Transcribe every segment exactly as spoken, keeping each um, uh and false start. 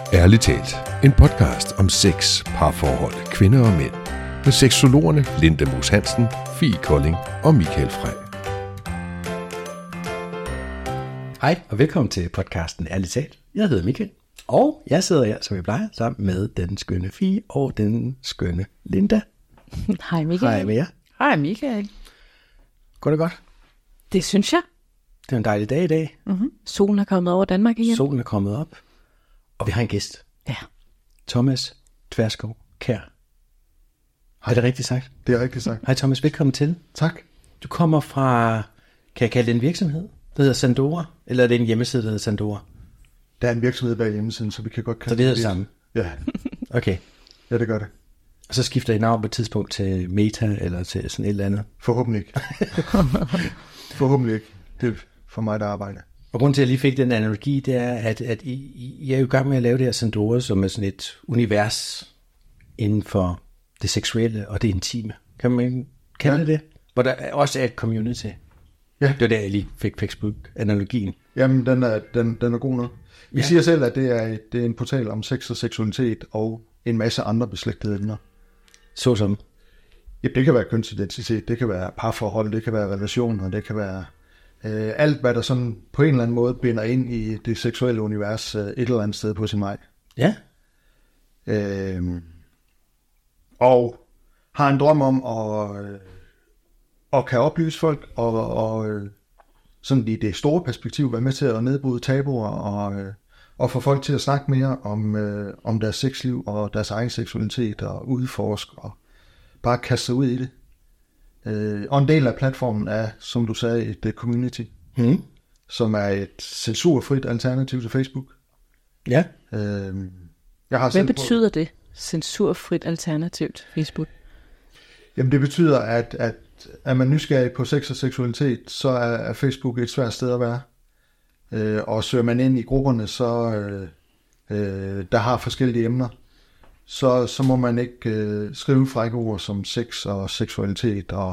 Ærligt talt, en podcast om sex, parforhold, kvinder og mænd. Med seksologerne Linda Moos Hansen, Fie Kolding og Michael Frey. Hej og velkommen til podcasten Ærligt talt. Jeg hedder Michael, og jeg sidder her, som jeg plejer, sammen med den skønne Fie og den skønne Linda. Hej Michael. Hej med jer. Hej Michael. Går det godt? Det synes jeg. Det er en dejlig dag i dag. Mm-hmm. Solen er kommet over Danmark igen. Solen er kommet op, og vi har en gæst. Ja. Thomas Tverskov Kjær. Er det rigtigt sagt? Det er rigtigt sagt. Hej Thomas, velkommen til. Tak. Du kommer fra, kan jeg kalde det en virksomhed, der hedder Sandora, eller er det en hjemmeside, der hedder Sandora? Der er en virksomhed bag hjemmesiden, så vi kan godt kalde Så det hedder det samme? Ja. Okay. Ja, det gør det. Og så skifter I navn på et tidspunkt til Meta, eller til sådan et eller andet? Forhåbentlig ikke. Forhåbentlig ikke. Det er for mig, der arbejder. Og grunden til, at jeg lige fik den analogi, det er, at, at I, I er jo i gang med at lave det her Sandora, som er sådan et univers inden for det seksuelle og det intime. Kan man kalde ja. det det? Hvor der også er et community. Ja. Det var der, jeg lige fik Facebook-analogien. Jamen, den er, den, den er god nok. Vi ja. siger selv, at det er, det er en portal om sex og seksualitet og en masse andre beslægtede emner. Så som? Ja, det kan være kønsidentitet, det kan være parforhold, det kan være relationer, det kan være øh, alt, hvad der sådan på en eller anden måde binder ind i det seksuelle univers øh, et eller andet sted på sin vej. Ja. Øh, og har en drøm om at, øh, at kan oplyse folk og, og øh, sådan i det store perspektiv være med til at nedbryde tabuer og, øh, og få folk til at snakke mere om, øh, om deres sexliv og deres egen seksualitet og udforske og bare kaste sig ud i det. Øh, og en del af platformen er, som du sagde, et uh, community, hmm. som er et censurfrit alternativ til Facebook. Ja. Øh, jeg har Hvad betyder på... det? Censurfrit alternativ til Facebook? Jamen det betyder, at, at er man nysgerrig på sex og seksualitet, så er, er Facebook et svært sted at være. Øh, og søger man ind i grupperne, så øh, øh, der har forskellige emner, så, så må man ikke øh, skrive frække ord som sex og seksualitet og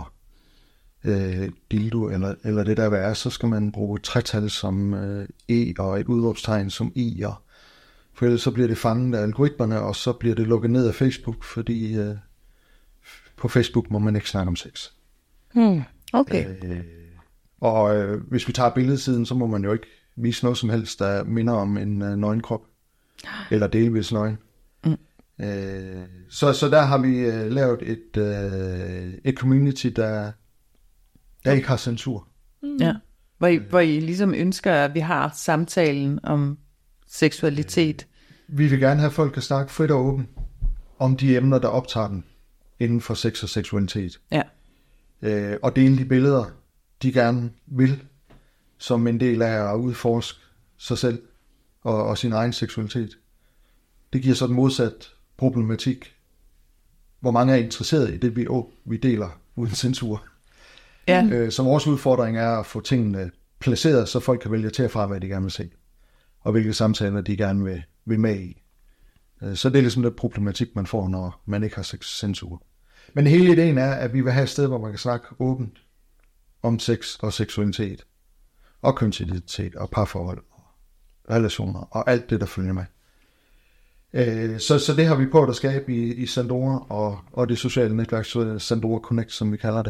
øh, dildo eller, eller det der er. Så skal man bruge et tretal som øh, E og et udråbstegn som I. Og, for ellers så bliver det fanget af algoritmerne, og så bliver det lukket ned af Facebook, fordi øh, på Facebook må man ikke snakke om sex. Hmm, okay. Øh, og øh, hvis vi tager billedsiden, så må man jo ikke vise noget som helst, der minder om en øh, nøgenkrop. Eller delvis nøgen. Mm. Øh, så, så der har vi øh, lavet et, øh, et community, der, der ikke har censur. Mm. Ja. Hvor I, hvor I ligesom ønsker, at vi har samtalen om seksualitet. Øh, vi vil gerne have folk, der snakke frit og åbent om de emner, der optager dem inden for sex og seksualitet. Ja. Øh, og dele de billeder, de gerne vil, som en del af at udforske sig selv og, og sin egen seksualitet. Det giver sådan modsat problematik, hvor mange er interesseret i det, vi, oh, vi deler uden censur. Ja. Øh, som vores udfordring er at få tingene placeret, så folk kan vælge til og fra, hvad de gerne vil se, og hvilke samtaler de gerne vil, vil med i. Øh, så det er ligesom den problematik, man får, når man ikke har censur. Men hele ideen er, at vi vil have et sted, hvor man kan snakke åbent om sex og seksualitet, og kønsidentitet, og parforhold, og relationer, og alt det, der følger med. Øh, så, så det har vi prøvet at skabe i, i Sandora, og, og det sociale netværk, Sandora Connect, som vi kalder det.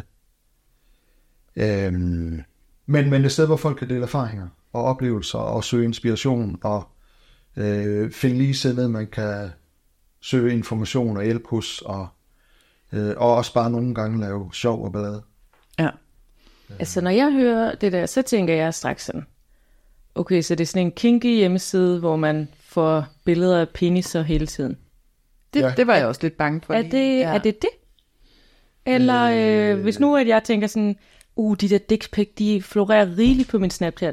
Øh, men, men et sted, hvor folk kan dele erfaringer, og oplevelser, og søge inspiration, og øh, finde ligesindede, man kan søge information og hjælp hos, og Øh, og også bare nogle gange lave sjov og ballade. Ja. Altså når jeg hører det der, så tænker jeg straks sådan, okay, så det er sådan en kinky hjemmeside, hvor man får billeder af peniser hele tiden. Det, ja. det var jeg også lidt bange for. Er det, ja. er det det? Eller øh, øh, hvis nu at jeg tænker sådan, uh, de der dick pic, de florerer rigeligt på min Snapchat.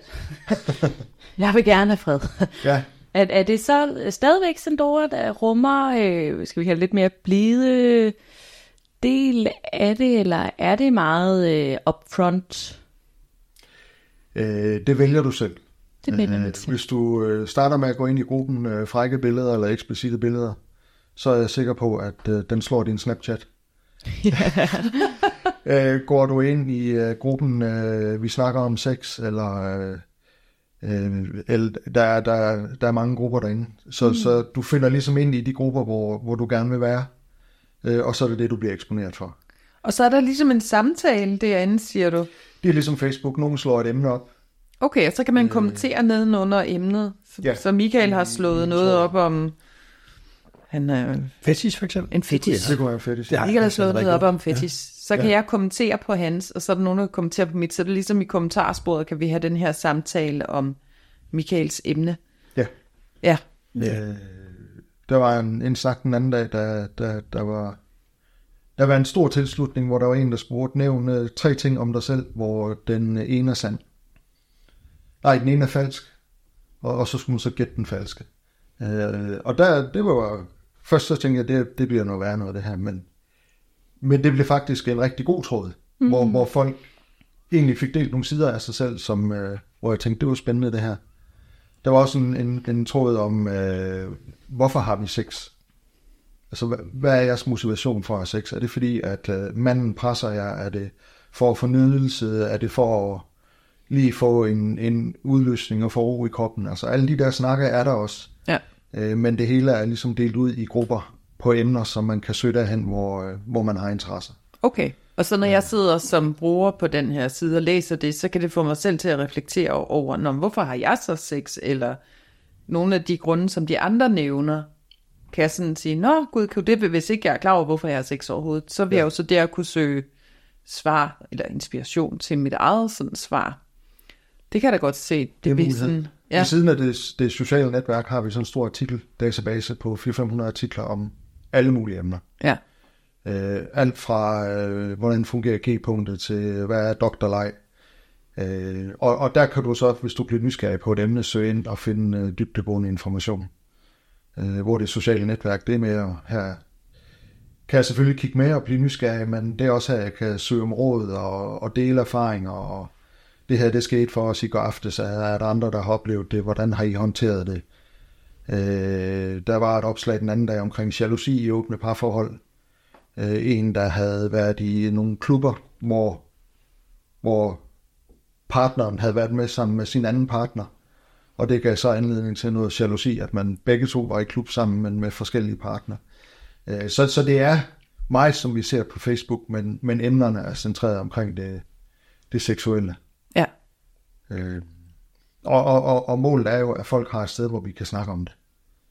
Jeg vil gerne have fred. Ja. Er, er det så stadigvæk Sandora, der rummer, øh, skal vi have lidt mere blide del af det, eller er det meget øh, upfront? Øh, det vælger du selv. Det vælger du selv. Hvis du øh, starter med at gå ind i gruppen øh, frække billeder eller eksplicite billeder, så er jeg sikker på, at øh, den slår din Snapchat. øh, går du ind i øh, gruppen, øh, vi snakker om sex, eller Øh, der, er, der, er, der er mange grupper derinde, så, mm. så du finder ligesom ind i de grupper, hvor, hvor du gerne vil være, øh, og så er det det, du bliver eksponeret for. Og så er der ligesom en samtale derinde, siger du? Det er ligesom Facebook, nogen slår et emne op. Okay, og så kan man kommentere øh, nedenunder emnet, så, ja. så Michael har slået mm, noget op om... Han er fetish for eksempel. En fetish. Det kunne være fetish. Ja, Michael har slået noget op om fetish. Ja. Så kan ja. jeg kommentere på hans, og så er der nogen, der kommenterer på mit. Så er det ligesom i kommentarsporet, kan vi have den her samtale om Michaels emne. Ja. Ja. ja. Øh, der var en, en snak den anden dag, der, der, der var... Der var en stor tilslutning, hvor der var en, der spurgte, nævne tre ting om dig selv, hvor den ene er sand. Nej, den ene er falsk, og, og så skulle man så gætte den falske. Øh, og der, det var først så tænkte jeg, det, det bliver noget værre noget det her, men, men det blev faktisk en rigtig god tråd, mm-hmm. hvor, hvor folk egentlig fik delt nogle sider af sig selv, som, øh, hvor jeg tænkte, det var spændende det her. Der var også en, en, en tråd om, øh, hvorfor har vi sex? Altså, hvad, hvad er jeres motivation for at have sex? Er det fordi, at øh, manden presser jer? Er det for at få nydelse? Er det for at lige få en, en udløsning og få ro i kroppen? Altså, alle de der snakker er der også. Ja. Øh, men det hele er ligesom delt ud i grupper på emner, som man kan søge derhen, hvor, øh, hvor man har interesser. Okay. Og så når jeg sidder som bruger på den her side og læser det, så kan det få mig selv til at reflektere over, Nå, hvorfor har jeg så sex? Eller nogle af de grunde, som de andre nævner, kan jeg sådan sige, nå gud, kan det, hvis ikke jeg er klar over, hvorfor jeg har sex overhovedet, så vil ja. jeg jo så der kunne søge svar eller inspiration til mit eget sådan svar. Det kan jeg da godt se. Det, det er sådan, ja. I siden af det, det sociale netværk har vi sådan en stor artikeldatabase på fire til fem hundrede artikler om alle mulige emner. Ja. Øh, alt fra, øh, hvordan fungerer G-punktet, til hvad er doktorleg. Øh, og, og der kan du så, hvis du bliver nysgerrig på et emne, søge ind og finde øh, dybdegående information. Øh, hvor det sociale netværk, det er med her, kan jeg selvfølgelig kigge med og blive nysgerrig, men det er også her, jeg kan søge om råd og, og dele erfaringer, og det her, det skete for os i går aftes, er der andre, der har oplevet det, hvordan har I håndteret det? Øh, der var et opslag den anden dag omkring jalousi i åbne parforhold. Øh, en, der havde været i nogle klubber, hvor, hvor partneren havde været med sammen med sin anden partner, og det gav så anledning til noget jalousi, at man begge to var i klub sammen, men med forskellige partner. Øh, så, så det er meget, som vi ser på Facebook, men, men emnerne er centreret omkring det, det seksuelle. Ja. Øh, og, og, og, og målet er jo, at folk har et sted, hvor vi kan snakke om det.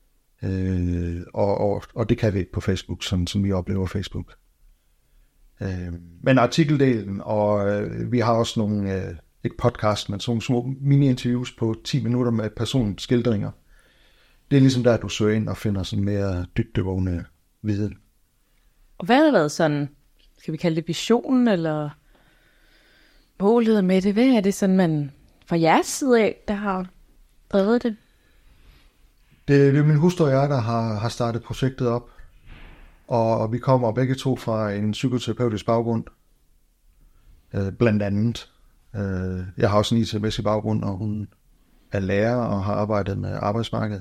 Øh, og, og, og det kan vi ikke på Facebook, sådan som vi oplever Facebook. Øh, men artikeldelen, og øh, vi har også nogle, øh, ikke podcast, men sådan små mini-interviews på ti minutter med personskildringer. Det er ligesom der, du søger ind og finder sådan mere dybdegående viden. Og hvad har været sådan, skal vi kalde det visionen, eller målet med det? Hvad er det sådan, man fra jeres side af, der har drevet det? Det, det er min hustru og jeg, der har, har startet projektet op. Og, og vi kommer begge to fra en psykoterapeutisk baggrund. Øh, blandt andet. Øh, jeg har også en I T M-mæssig baggrund, og hun er lærer og har arbejdet med arbejdsmarkedet.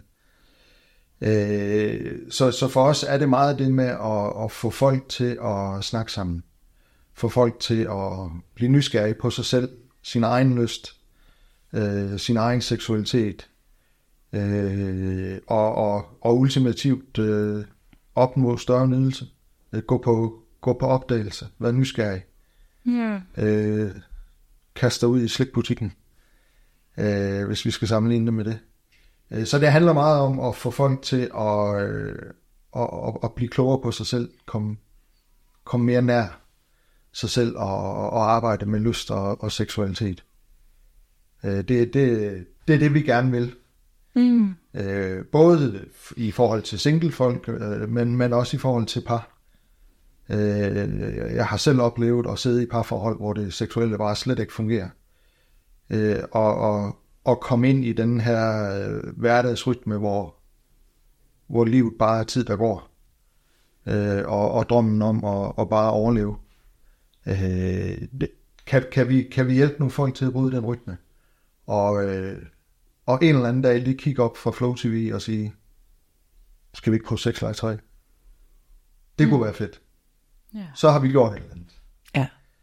Øh, så, så for os er det meget det med at, at få folk til at snakke sammen. Få folk til at blive nysgerrige på sig selv, sin egen lyst, øh, sin egen seksualitet. Øh, og, og, og ultimativt øh, opnå større nydelse. Øh, gå, på, gå på opdagelse. Vær nysgerrig. Yeah. Øh, Kast dig ud i slikbutikken, øh, hvis vi skal sammenligne det med det. Øh, så det handler meget om at få folk til at, øh, at, at, at blive klogere på sig selv. Komme kom mere nær sig selv og, og arbejde med lyst og, og seksualitet. Øh, det, det, det er det, vi gerne vil. Mm. Øh, både i forhold til singlefolk, øh, men, men også i forhold til par. Øh, jeg har selv oplevet at sidde i parforhold, hvor det seksuelle bare slet ikke fungerer. Øh, og, og, og komme ind i den her øh, hverdagsrytme, hvor, hvor livet bare er tid, der går. Øh, og, og drømmen om at, at bare overleve. Øh, det, kan, kan, vi, kan vi hjælpe nogle folk til at bryde den rytme? Og... Øh, Og en eller anden dag lige kigge op fra Flow T V og sige, skal vi ikke prøve sexlegetøj? Det mm. kunne være fedt. Ja. Så har vi gjort et eller andet. Ja.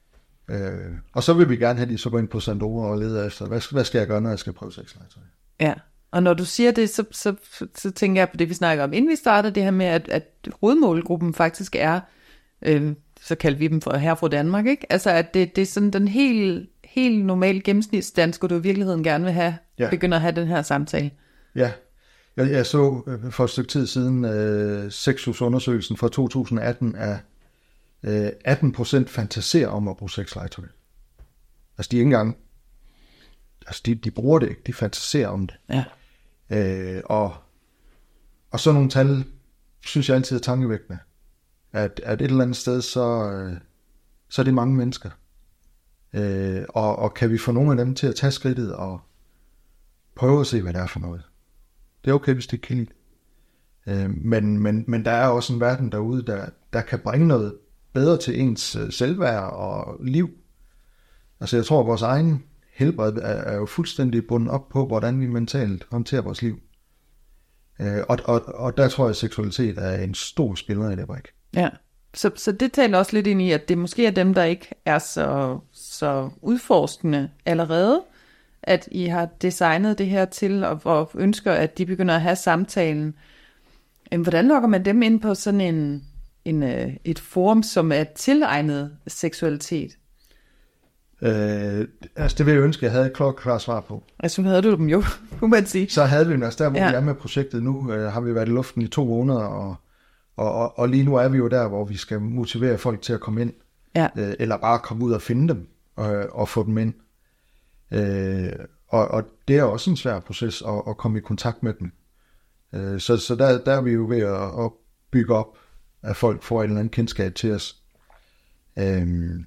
Øh, og så vil vi gerne have de så gå ind på Sandora og lede efter, hvad, hvad skal jeg gøre, når jeg skal prøve sexlegetøj? Ja, og når du siger det, så, så, så tænker jeg på det, vi snakker om, inden vi starter, det her med, at, at hovedmålgruppen faktisk er, øh, så kalder vi dem for her fra Danmark, ikke? Altså, at det, det er sådan den helt, helt normale gennemsnitsdansker, du i virkeligheden gerne vil have, ja. Begynder at have den her samtale. Ja, jeg, jeg så øh, for et stykke tid siden øh, Sexus-undersøgelsen fra to tusind atten af øh, atten procent fantaserer om at bruge sexlegetøj. Altså, de er ikke engang, altså, de, de bruger det ikke, de fantaserer om det. Ja. Øh, og, og så nogle tal, synes jeg altid er tankevækkende. At, at et eller andet sted, så, øh, så er det mange mennesker. Øh, og, og kan vi få nogle af dem til at tage skridtet og prøve at se, hvad det er for noget. Det er okay, hvis det ikke kan lide. Øh, men, men, men der er også en verden derude, der, der kan bringe noget bedre til ens selvværd og liv. Altså jeg tror, at vores egen helbred er, er jo fuldstændig bundet op på, hvordan vi mentalt håndterer vores liv. Øh, og, og, og der tror jeg, at seksualitet er en stor spiller i det brik. Ja, så, så det taler også lidt ind i, at det måske er dem, der ikke er så, så udforskende allerede, at I har designet det her til, og, og ønsker, at de begynder at have samtalen. Hvordan lokker man dem ind på sådan en, en, et forum, som er tilegnet seksualitet? Øh, altså det vil jeg ønske, at jeg havde et klokkeklart svar på. Altså havde du dem jo, kunne man sige. Så havde vi dem, altså der hvor ja. vi er med projektet nu, øh, har vi været i luften i to måneder, og, og, og, og lige nu er vi jo der, hvor vi skal motivere folk til at komme ind, ja. øh, eller bare komme ud og finde dem, og, og få dem ind. Øh, og, og det er også en svær proces at, at komme i kontakt med dem. Øh, så så der, der er vi jo ved at, at bygge op, at folk får et eller andet kendskab til os. Øh,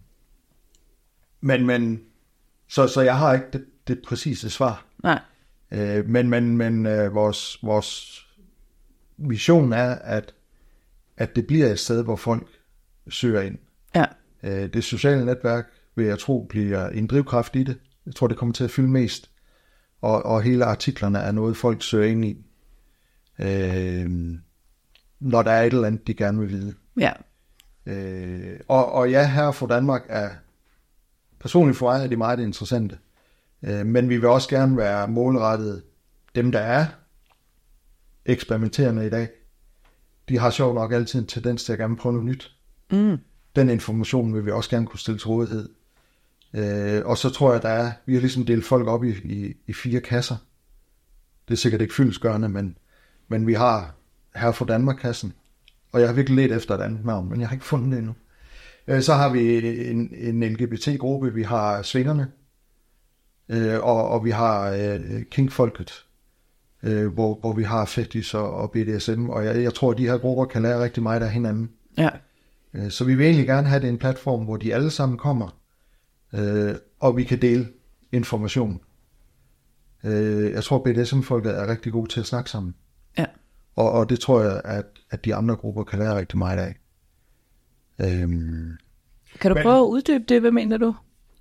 Men, men, så, så jeg har ikke det, det præcise svar. Nej. Øh, men men, men øh, vores, vores vision er, at, at det bliver et sted, hvor folk søger ind. Ja. Øh, det sociale netværk, vil jeg tro, bliver en drivkraft i det. Jeg tror, det kommer til at fylde mest. Og, og hele artiklerne er noget, folk søger ind i. Øh, når der er et eller andet, de gerne vil vide. Ja. Øh, og, og ja, her for Danmark er personligt for mig er de meget interessante. Øh, men vi vil også gerne være målrettet dem, der er eksperimenterende i dag. De har sjovt nok altid en tendens til at gerne prøve noget nyt. Mm. Den information vil vi også gerne kunne stille til rådighed. Øh, og så tror jeg, der er, vi har ligesom delt folk op i, i, i fire kasser. Det er sikkert ikke fyldestgørende, men, men vi har her for Danmark-kassen. Og jeg har virkelig let efter et andet navn, men jeg har ikke fundet det endnu. Så har vi en, en L G B T-gruppe, vi har svingerne, øh, og, og vi har øh, Kink-folket, øh, hvor, hvor vi har fetish og, og B D S M, og jeg, jeg tror, at de her grupper kan lære rigtig meget af hinanden. Ja. Øh, så vi vil egentlig gerne have det en platform, hvor de alle sammen kommer, øh, og vi kan dele information. Øh, jeg tror, B D S M-folket er rigtig gode til at snakke sammen. Ja. Og, og det tror jeg, at, at de andre grupper kan lære rigtig meget af. Øhm, kan du men, prøve at uddybe det? Hvad mener du?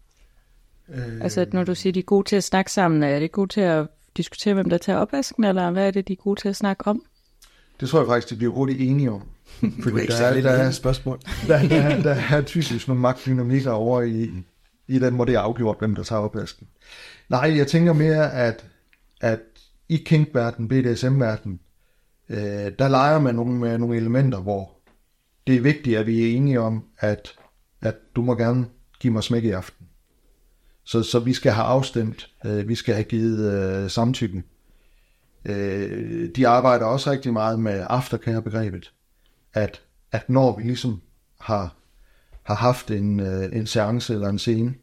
Øh, altså, når du siger, de er gode til at snakke sammen, er det gode til at diskutere, hvem der tager opvasken, eller hvad er det, de er gode til at snakke om? Det tror jeg faktisk, de bliver hurtigt enige om. Fordi der er lidt af et spørgsmål. Der, der, der er typisk nogle magtdynamikker over i, i den, hvor det er afgjort, hvem der tager opvasken. Nej, jeg tænker mere, at, at i kink-verden, B D S M-verden, øh, der leger man nogle, med nogle elementer, hvor det er vigtigt, at vi er enige om, at, at du må gerne give mig smæk i aften. Så, så vi skal have afstemt, øh, vi skal have givet øh, samtykke. Øh, de arbejder også rigtig meget med aftercare-begrebet, at, at når vi ligesom har, har haft en, øh, en seance eller en scene,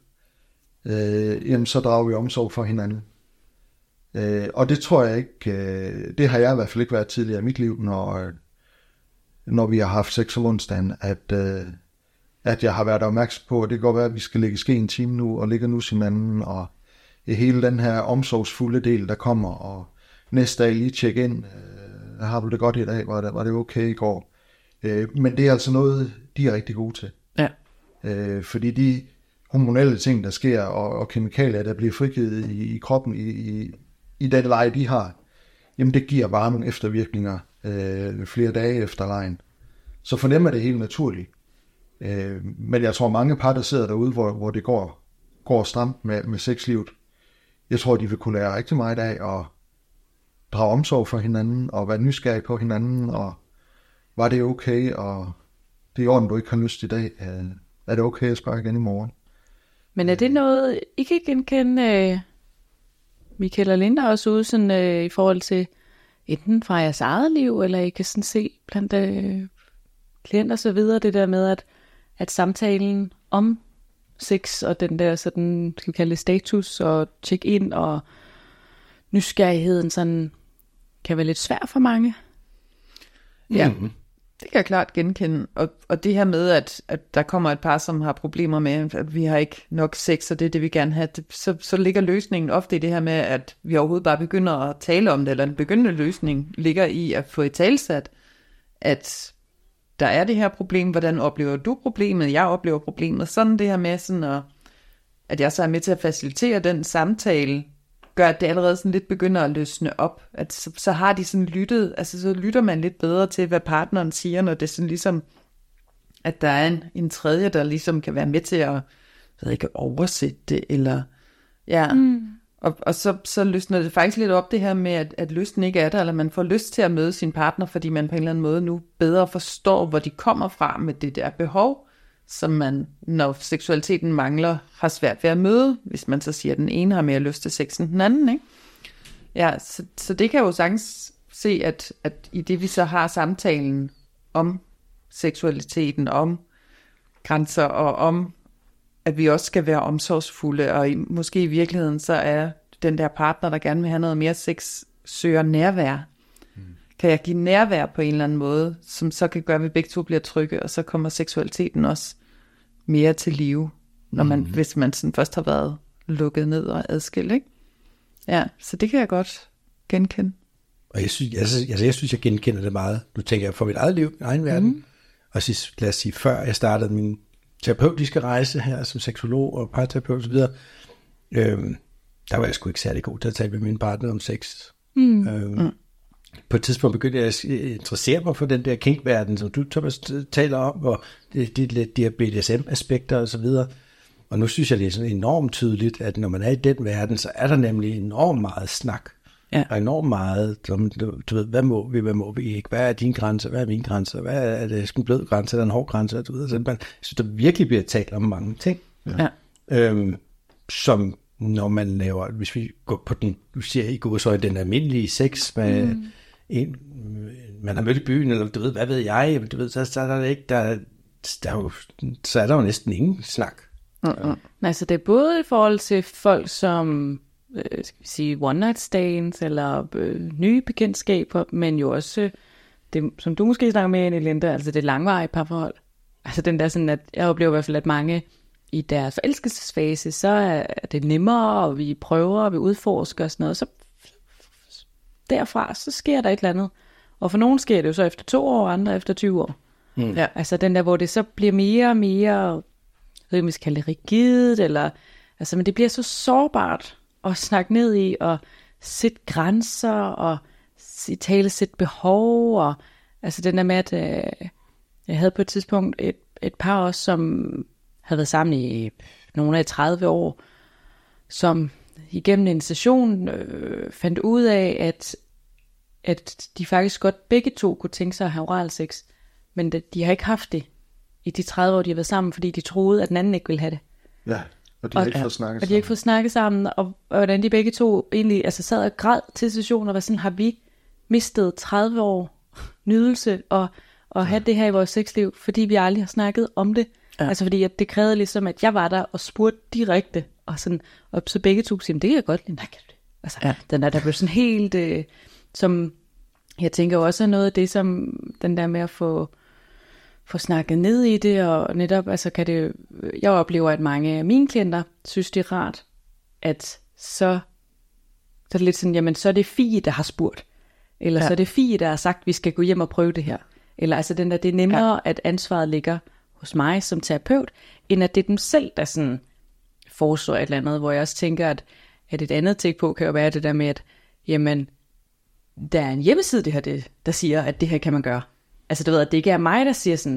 øh, jamen så drager vi omsorg for hinanden. Øh, og det tror jeg ikke, øh, det har jeg i hvert fald ikke været tidligere i mit liv, når, når vi har haft sex om onsdagen, at, øh, at jeg har været opmærksom på, at det kan godt være, at vi skal ligge ske en time nu, og ligge nu hinanden, og hele den her omsorgsfulde del, der kommer, og næste dag lige tjekke ind, øh, har du det godt i dag, var det, var det okay i går? Øh, men det er altså noget, de er rigtig gode til. Ja. Øh, fordi de hormonelle ting, der sker, og, og kemikalier, der bliver frigivet i, i kroppen, i, i, i den leje, de har, jamen det giver bare nogle eftervirkninger øh, flere dage efter lejen. Så for dem er det helt naturligt. Øh, men jeg tror, mange par, der sidder derude, hvor, hvor det går, går stramt med, med sexlivet, jeg tror, de vil kunne lære rigtig meget af at drage omsorg for hinanden, og være nysgerrig på hinanden, og var det okay, og det er i orden, du ikke har lyst i dag, er det okay at spørge igen i morgen? Men er det noget, I kan genkende, uh, Michael og Linda, også ude sådan, uh, i forhold til enten fra jeres eget liv, eller I kan sådan se blandt uh, klienter og så videre, det der med, at, at samtalen om sex og den der sådan, skal vi kalde det status og check-in og nysgerrigheden sådan, kan være lidt svær for mange? Ja, mm-hmm. Det kan jeg klart genkende. Og, og det her med, at, at der kommer et par, som har problemer med, at vi har ikke nok sex, og det er det, vi gerne have, det, så, så ligger løsningen ofte i det her med, at vi overhovedet bare begynder at tale om det, eller en begyndende løsning ligger i at få i talsat, at der er det her problem, hvordan oplever du problemet, jeg oplever problemet, sådan det her med, sådan at, at jeg så er med til at facilitere den samtale, gør, at det allerede sådan lidt begynder at løsne op, at så, så har de sådan lyttet, altså så lytter man lidt bedre til, hvad partneren siger, når det er sådan ligesom, at der er en, en tredje, der ligesom kan være med til at, jeg ved ikke, oversætte det, eller, ja, mm. og, og så, så løsner det faktisk lidt op det her med, at, at lysten ikke er der, eller man får lyst til at møde sin partner, fordi man på en eller anden måde nu bedre forstår, hvor de kommer fra med det der behov, som man, når seksualiteten mangler, har svært ved at møde, hvis man så siger, at den ene har mere lyst til sex end den anden, ikke? Ja, så, så det kan jo sagtens se, at, at i det vi så har samtalen om seksualiteten, om grænser og om, at vi også skal være omsorgsfulde, og i, måske i virkeligheden så er den der partner, der gerne vil have noget mere sex, søger nærvær. Mm. Kan jeg give nærvær på en eller anden måde, som så kan gøre, at vi begge to bliver trygge, og så kommer seksualiteten også mere til live, når man, mm. hvis man sådan først har været lukket ned og adskilt, ikke? Ja, så det kan jeg godt genkende. Og jeg synes, altså, altså jeg synes, jeg genkender det meget. Nu tænker jeg for mit eget liv, min egen verden. Mm. Og så, lad os sige, før jeg startede min terapeutiske rejse her, som seksolog og parterapeut og så videre, øhm, der var jeg sgu ikke særlig god til at tale med min partner om sex. Mm. Øhm, mm. På et tidspunkt begyndte jeg at interessere mig for den der kinkverden, som du, Thomas, taler om, og det, det lidt de her B D S M-aspekter og så videre. Og nu synes jeg, det er sådan enormt tydeligt, at når man er i den verden, så er der nemlig enormt meget snak. Ja. Og enormt meget, du, du ved, hvad må vi, hvad må vi ikke? Hvad er din grænse? Hvad er min grænse? Hvad er det? En blød grænse eller en hård grænse? Du ved, så man, så der virkelig bliver talt om mange ting. Ja. Øhm, som når man laver, hvis vi går på den, du siger i god så den almindelige sex med mm. en, man har mødt i byen, eller du ved, hvad ved jeg, du ved, så, så er der ikke, der, der er jo, så er der jo næsten ingen snak. Mm-hmm. Nej, så det er både i forhold til folk, som øh, skal vi sige, one night stands, eller øh, nye bekendtskaber, men jo også øh, det, som du måske snakker med, Linda, altså det langvarige parforhold. Altså den der sådan, at jeg oplever i hvert fald, at mange i deres forelskelsesfase, så er det nemmere, og vi prøver, og vi udforsker og sådan noget, så derfra, så sker der et eller andet. Og for nogen sker det jo så efter to år, og andre efter tyve år. Mm. Ja. Altså den der, hvor det så bliver mere og mere, jeg ved ikke, om vi skal kalde det rigidt, eller, altså, men det bliver så sårbart at snakke ned i, og sætte grænser, og tale sætte behov, og altså den der med, at øh, jeg havde på et tidspunkt et, et par også, som havde været sammen i nogle af tredive år, som igennem en session øh, fandt ud af, at, at de faktisk godt begge to kunne tænke sig at have oral sex, men de, de har ikke haft det i de tredive år, de har været sammen, fordi de troede, at den anden ikke ville have det. Ja, og de har og, ikke fået snakket sammen. Og de har ikke fået snakket sammen, og, og hvordan de begge to egentlig altså sad og græd til sessioner, var sådan, har vi mistet tredive år nydelse og, og ja. have det her i vores sexliv, fordi vi aldrig har snakket om det. Ja. Altså fordi at det krævede ligesom, at jeg var der og spurgte direkte, og, sådan, og så begge to siger, det kan jeg godt lide, nej, kan du det? Altså, ja. den der, der blev sådan helt, øh, som, jeg tænker også noget af det, som den der med at få, få snakket ned i det, og netop, altså kan det, jeg oplever, at mange af mine klienter synes, det er rart, at så, så er det lidt sådan, jamen så er det Fie, der har spurgt, eller ja. så er det Fie, der har sagt, vi skal gå hjem og prøve det her, eller altså den der, det er nemmere, ja. at ansvaret ligger hos mig som terapeut, end at det er dem selv, der sådan foreslår et eller andet, hvor jeg også tænker, at, at et andet take på kan jo være det der med, at jamen, der er en hjemmeside, det her, det, der siger, at det her kan man gøre. Altså du ved, at det ikke er mig, der siger sådan,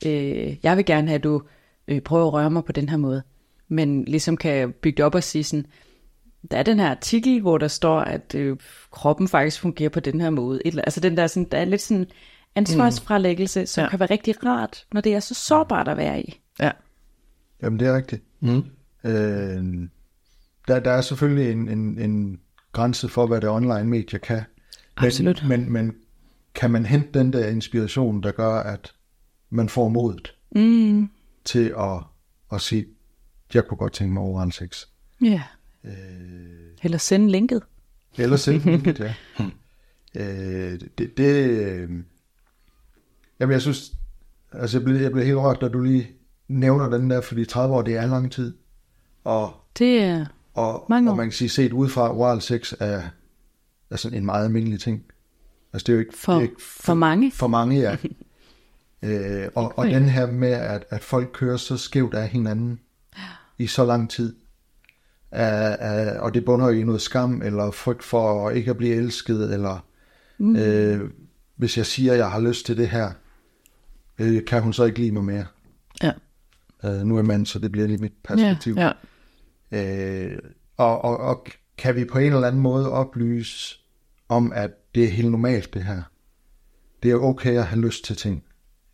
øh, jeg vil gerne have, at du øh, prøver at røre mig på den her måde. Men ligesom kan bygge det op og sige sådan, der er den her artikel, hvor der står, at øh, kroppen faktisk fungerer på den her måde. Et, altså den der, sådan, der er lidt sådan ansvarsfralæggelse, mm. som ja. kan være rigtig rart, når det er så sårbart at være i. Ja. Jamen det er rigtigt. Mm. Øh, der, der er selvfølgelig en, en, en grænse for, hvad det online medie kan. Absolut. Men, men, men kan man hente den der inspiration, der gør, at man får modet mm. til at, at sige, jeg kunne godt tænke mig over sex. Ja. Øh, eller sende linket. Eller sende linket, ja. øh, det, det øh, jamen jeg synes, altså jeg bliver, jeg bliver helt rørt, da du lige nævner den der, fordi tredive år, det er lang tid. Og, det er og, mange år. Og man kan sige, set udefra, oral sex er, er sådan en meget almindelig ting. Altså det er jo ikke... For, ikke, for, for mange. For mange, ja. øh, og, og den her med, at, at folk kører så skævt af hinanden i så lang tid, af, af, og det bunder jo i noget skam, eller frygt for ikke at blive elsket, eller mm. øh, hvis jeg siger, at jeg har lyst til det her, øh, kan hun så ikke lide mig mere. Ja. Øh, nu er man, så det bliver lige mit perspektiv. Ja, ja. Øh, og, og, og kan vi på en eller anden måde oplyse om, at det er helt normalt det her. Det er okay at have lyst til ting.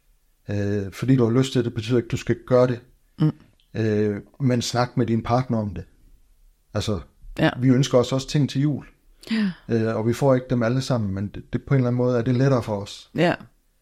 Øh, fordi du har lyst til det, betyder ikke, at du skal gøre det. Mm. Øh, men snak med din partner om det. Altså, ja. Vi ønsker os også ting til jul. Ja. Øh, og vi får ikke dem alle sammen, men det, det på en eller anden måde er det lettere for os. Ja.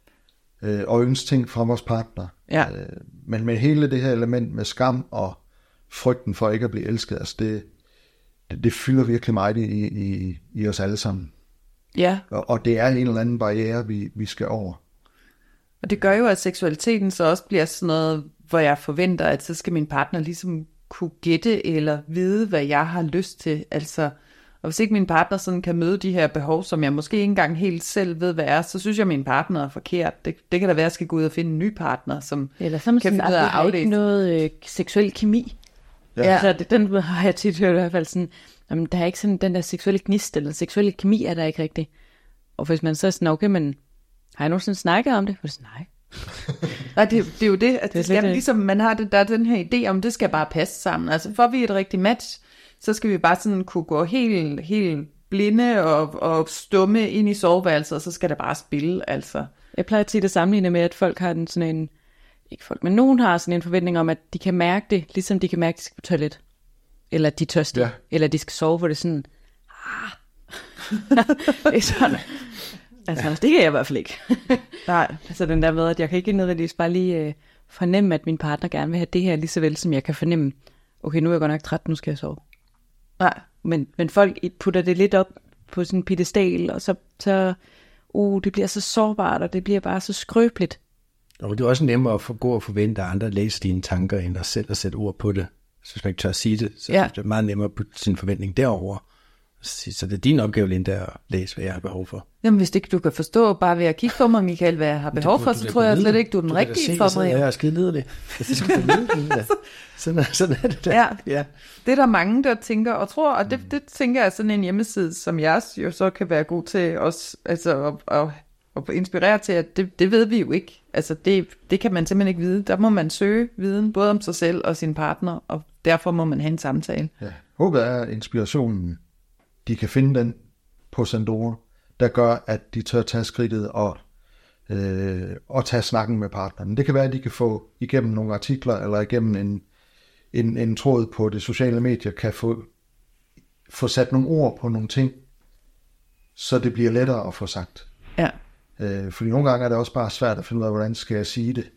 Øh, og ønske ting fra vores partner. Ja. Øh, men med hele det her element med skam og frygten for ikke at blive elsket, altså det, det, det fylder virkelig meget i, i, i os alle sammen. Ja. Og, og det er en eller anden barriere, vi, vi skal over. Og det gør jo, at seksualiteten så også bliver sådan noget, hvor jeg forventer, at så skal min partner ligesom kunne gætte eller vide, hvad jeg har lyst til. Altså, og hvis ikke min partner sådan kan møde de her behov, som jeg måske ikke engang helt selv ved, hvad er, så synes jeg, at min partner er forkert. Det, det kan da være, at jeg skal gå ud og finde en ny partner, som eller så kan finde ud af at aflæse. Ikke noget øh, seksuel kemi. Ja. Ja. Så det, den har jeg tit hørt i hvert fald sådan, jamen, der er ikke sådan den der seksuelle gnist, eller seksuelle kemi er der ikke rigtigt. Og hvis man så er sådan, okay, men har jeg nogensinde snakket om det? For sådan, nej. Nej, det, det er jo det, at det, det skal, lidt, ligesom man har det, der er den her idé om, det skal bare passe sammen. Altså for vi er et rigtigt match, så skal vi bare sådan kunne gå helt, helt blinde og, og stumme ind i soveværelset, og så skal det bare spille, altså. Jeg plejer tit at sammenligne med, at folk har den sådan en, ikke folk, men nogen har sådan en forventning om, at de kan mærke det, ligesom de kan mærke, at de skal på toilet. Eller de er tørstige, ja. Eller de skal sove, hvor det er sådan, ah. Det er sådan. Altså, det kan jeg i hvert fald ikke. Nej, altså den der med, at jeg kan ikke nødvendigvis bare lige øh, fornemme, at min partner gerne vil have det her, lige så vel som jeg kan fornemme, okay, nu er jeg godt nok træt, nu skal jeg sove. Nej, men, men folk putter det lidt op på sådan en piedestal, og så, så uh, det bliver så sårbart, og det bliver bare så skrøbeligt. Og det er også nemmere at få, gå og forvente, at andre læser dine tanker, end at selv at sætte ord på det. Så hvis man ikke tør at sige det, så ja. er det meget nemmere at putte sin forventning derover. Så det er din opgave, Linda, at læse, hvad jeg har behov for. Jamen, hvis ikke du kan forstå bare ved at kigge på mig, Michael, hvad jeg har behov for, så tror jeg slet ikke, du er den rigtige for mig. Jeg er skide lidelig. Sådan, sådan er det der. Ja. ja, det er der mange, der tænker og tror, og det, det tænker jeg sådan en hjemmeside, som jeres jo så kan være god til også, altså at, at, at inspirere til, at det, det ved vi jo ikke. Altså, det, det kan man simpelthen ikke vide. Der må man søge viden, både om sig selv og sin partner, og derfor må man have en samtale. Ja. Håbet er inspirationen. De kan finde den på Sandora, der gør, at de tør tage skridtet og, øh, og tage snakken med partneren. Det kan være, at de kan få igennem nogle artikler, eller igennem en, en, en tråd på det sociale medier, kan få, få sat nogle ord på nogle ting, så det bliver lettere at få sagt. Ja. Øh, fordi nogle gange er det også bare svært at finde ud af, hvordan skal jeg sige det.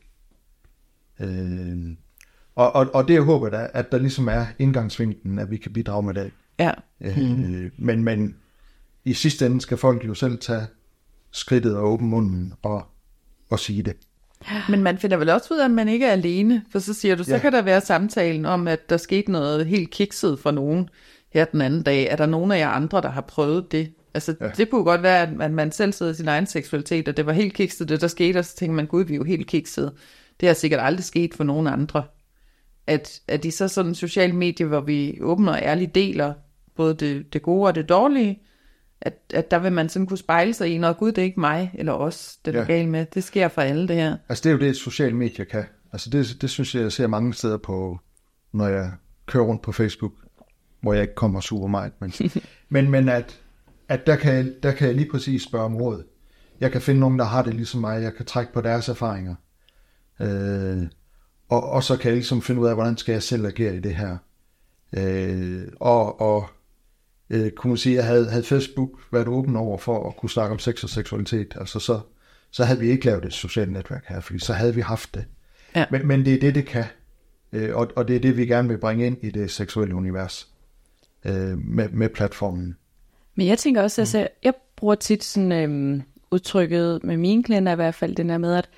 Øh, og, og, og det er håbet, at der ligesom er indgangsvinklen, at vi kan bidrage med det. Ja. Øh, mm. men, men i sidste ende skal folk jo selv tage skridtet og åbne munden og, og sige det. Men man finder vel også ud af, at man ikke er alene, for så siger du, så ja. kan der være samtalen om, at der skete noget helt kikset for nogen her den anden dag. Er der nogen af jer andre, der har prøvet det? Altså ja. Det kunne godt være, at man selv sidder i sin egen seksualitet, og det var helt kikset, det der skete, og så tænker man, gud, vi er jo helt kikset. Det har sikkert aldrig sket for nogen andre. At, at de så sådan en social medie, hvor vi åbner og ærligt deler både det, det gode og det dårlige, at, at der vil man sådan kunne spejle sig i, når gud, det er ikke mig eller os, det er Ja. galt med. Det sker for alle, det her. Altså det er jo det, et socialt medie kan. Altså det, det synes jeg, jeg ser mange steder på, når jeg kører rundt på Facebook, hvor jeg ikke kommer super meget. Men, men, men at, at der, kan jeg, der kan jeg lige præcis spørge om råd. Jeg kan finde nogen, der har det ligesom mig. Jeg kan trække på deres erfaringer. Øh, og, og så kan jeg ligesom finde ud af, hvordan skal jeg selv agere i det her. Øh, og og øh, kunne man sige, at jeg havde, havde Facebook været åben over for at kunne snakke om sex og seksualitet. Altså så, så havde vi ikke lavet et socialt netværk her, fordi så havde vi haft det. Ja. Men, men det er det, det kan. Øh, og, og det er det, vi gerne vil bringe ind i det seksuelle univers øh, med, med platformen. Men jeg tænker også, altså, jeg bruger tit sådan øhm, udtrykket med mine klienter i hvert fald, den der med, at,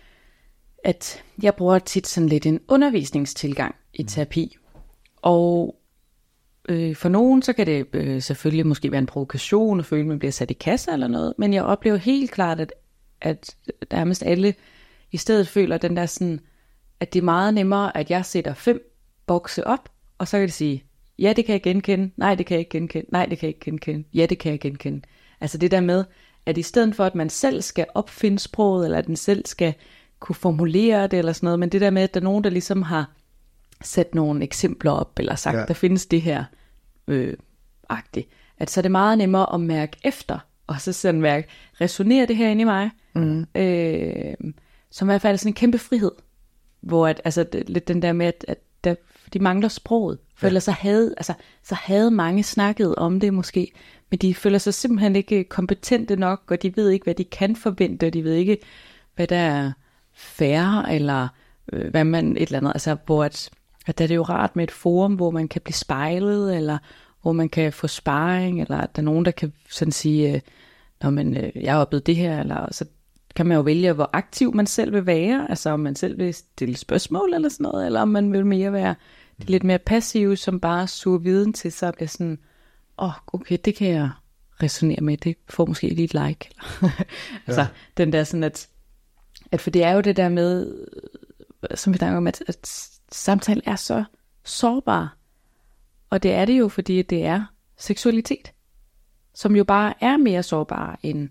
at jeg bruger tit sådan lidt en undervisningstilgang i terapi. Og øh, for nogen, så kan det øh, selvfølgelig måske være en provokation, og føle, at man bliver sat i kasse eller noget, men jeg oplever helt klart, at, at nærmest alle i stedet føler den der sådan, at det er meget nemmere, at jeg sætter fem bokse op, og så kan det sige, ja, det kan jeg genkende, nej, det kan jeg ikke genkende, nej, det kan jeg ikke genkende, ja, det kan jeg genkende. Altså det der med, at i stedet for, at man selv skal opfinde sproget, eller at den selv skal kunne formulere det, eller sådan noget, men det der med, at der er nogen, der ligesom har sat nogle eksempler op, eller sagt, Ja. der findes det her, øh, agtigt, at så er det meget nemmere at mærke efter, og så sådan mærke, resonerer det her inde i mig, mm. øh, som i hvert fald er sådan en kæmpe frihed, hvor at, altså det, lidt den der med, at, at der, de mangler sproget, for ja. ellers så havde, altså, så havde mange snakket om det måske, men de føler sig simpelthen ikke kompetente nok, og de ved ikke, hvad de kan forvente, og de ved ikke, hvad der er fair, eller øh, hvad man, et eller andet, altså hvor at, at der er det jo rart med et forum, hvor man kan blive spejlet, eller hvor man kan få sparring, eller at der er nogen, der kan sådan sige, øh, når man, øh, jeg har oplevet det her, eller så kan man jo vælge, hvor aktiv man selv vil være, altså om man selv vil stille spørgsmål eller sådan noget, eller om man vil mere være det lidt mere passive, som bare suger viden til sig og bliver sådan, åh, oh, okay, det kan jeg resonere med, det får måske lige et like. altså ja. Den der sådan, at, at for det er jo det der med, som vi snakker om, at, at samtalen er så sårbar, og det er det jo, fordi det er seksualitet, som jo bare er mere sårbar end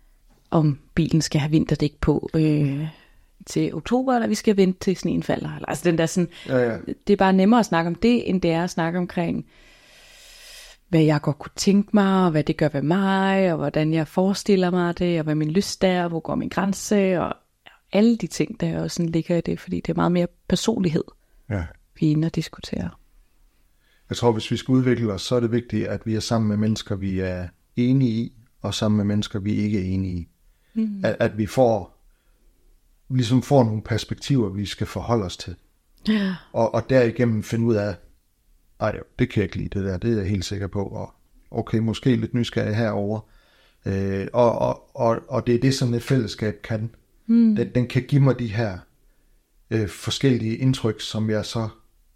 om bilen skal have vinterdæk på øh, til oktober, eller vi skal vente til sneen falder. Altså den der sådan, Ja, ja. det er bare nemmere at snakke om det, end det er at snakke omkring, hvad jeg godt kunne tænke mig, og hvad det gør ved mig, og hvordan jeg forestiller mig det, og hvad min lyst er, og hvor går min grænse, og alle de ting, der også sådan ligger i det, fordi det er meget mere personlighed, Ja. vi er inde og diskuterer. Jeg tror, hvis vi skal udvikle os, så er det vigtigt, at vi er sammen med mennesker, vi er enige i, og sammen med mennesker, vi ikke er enige i. Mm. At, at vi får, ligesom får nogle perspektiver, vi skal forholde os til. Ja. Og, og derigennem finde ud af, ej, det kan jeg ikke lide, det der, det er jeg helt sikker på, og okay, måske lidt nysgerrig herover. Øh, og, og, og, og det er det, som et fællesskab kan. Mm. Den, den kan give mig de her øh, forskellige indtryk, som jeg så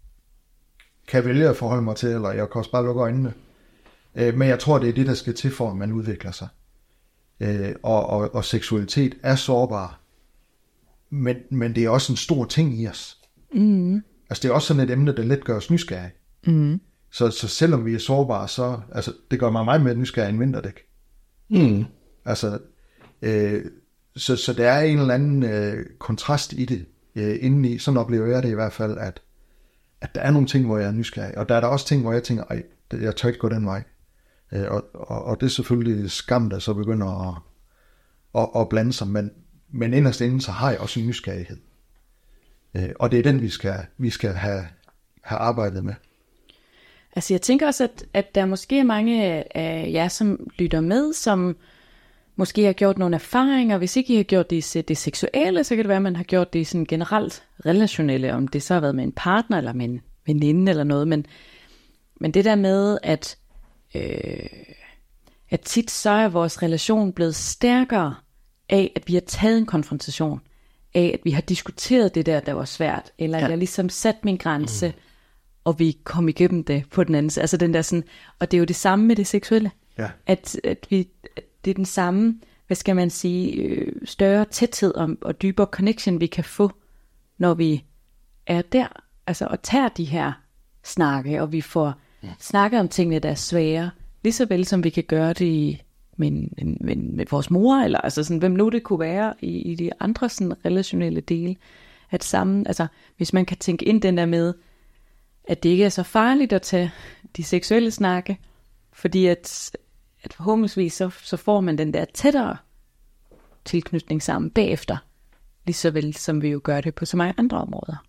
kan vælge at forholde mig til, eller jeg kan også bare lukke øjnene. Øh, men jeg tror, det er det, der skal til, for at man udvikler sig. Øh, og, og, og seksualitet er sårbar, men, men det er også en stor ting i os. Mm. Altså det er også sådan et emne, der let gør os nysgerrige. Mm. Så, så selvom vi er sårbare, så altså, det gør mig meget mere nysgerrig end vinterdæk. Mm. Altså, øh, så, så der er en eller anden øh, kontrast i det øh, indeni. Sådan oplever jeg det i hvert fald, at, at der er nogle ting, hvor jeg er nysgerrig, og der er der også ting, hvor jeg tænker, ej, jeg tør ikke gå den vej. Øh, og, og, og det er selvfølgelig skam, der så begynder at, at, at blande sig, men, men inderst inden, så har jeg også en nysgerrighed. Øh, og det er den, vi skal, vi skal have, have arbejdet med. Altså jeg tænker også, at, at der måske er mange af jer, som lytter med, som måske har gjort nogle erfaringer. Hvis ikke I har gjort det i det seksuelle, så kan det være, at man har gjort det i sådan generelt relationelle, om det så har været med en partner, eller med en veninde, eller noget. Men, men det der med, at, øh, at tit så er vores relation blevet stærkere af, at vi har taget en konfrontation, af at vi har diskuteret det der, der var svært, eller at ja. jeg ligesom sat min grænse, mm. og vi kom igennem det på den anden side. Altså den der sådan, og det er jo det samme med det seksuelle. Ja. At, at vi, at det er den samme, hvad skal man sige, øh, større tæthed og, og dybere connection, vi kan få, når vi er der, altså og tager de her snakke, og vi får ja. snakket om tingene, der er svære, lige så vel som vi kan gøre det i, med, en, med, med vores mor, eller altså sådan, hvem nu det kunne være i, i de andre sådan relationelle dele, at sammen, altså hvis man kan tænke ind den der med, at det ikke er så farligt at tage de seksuelle snakke, fordi at, at forhåbentligvis så, så får man den der tættere tilknytning sammen bagefter, lige så vel som vi jo gør det på så mange andre områder.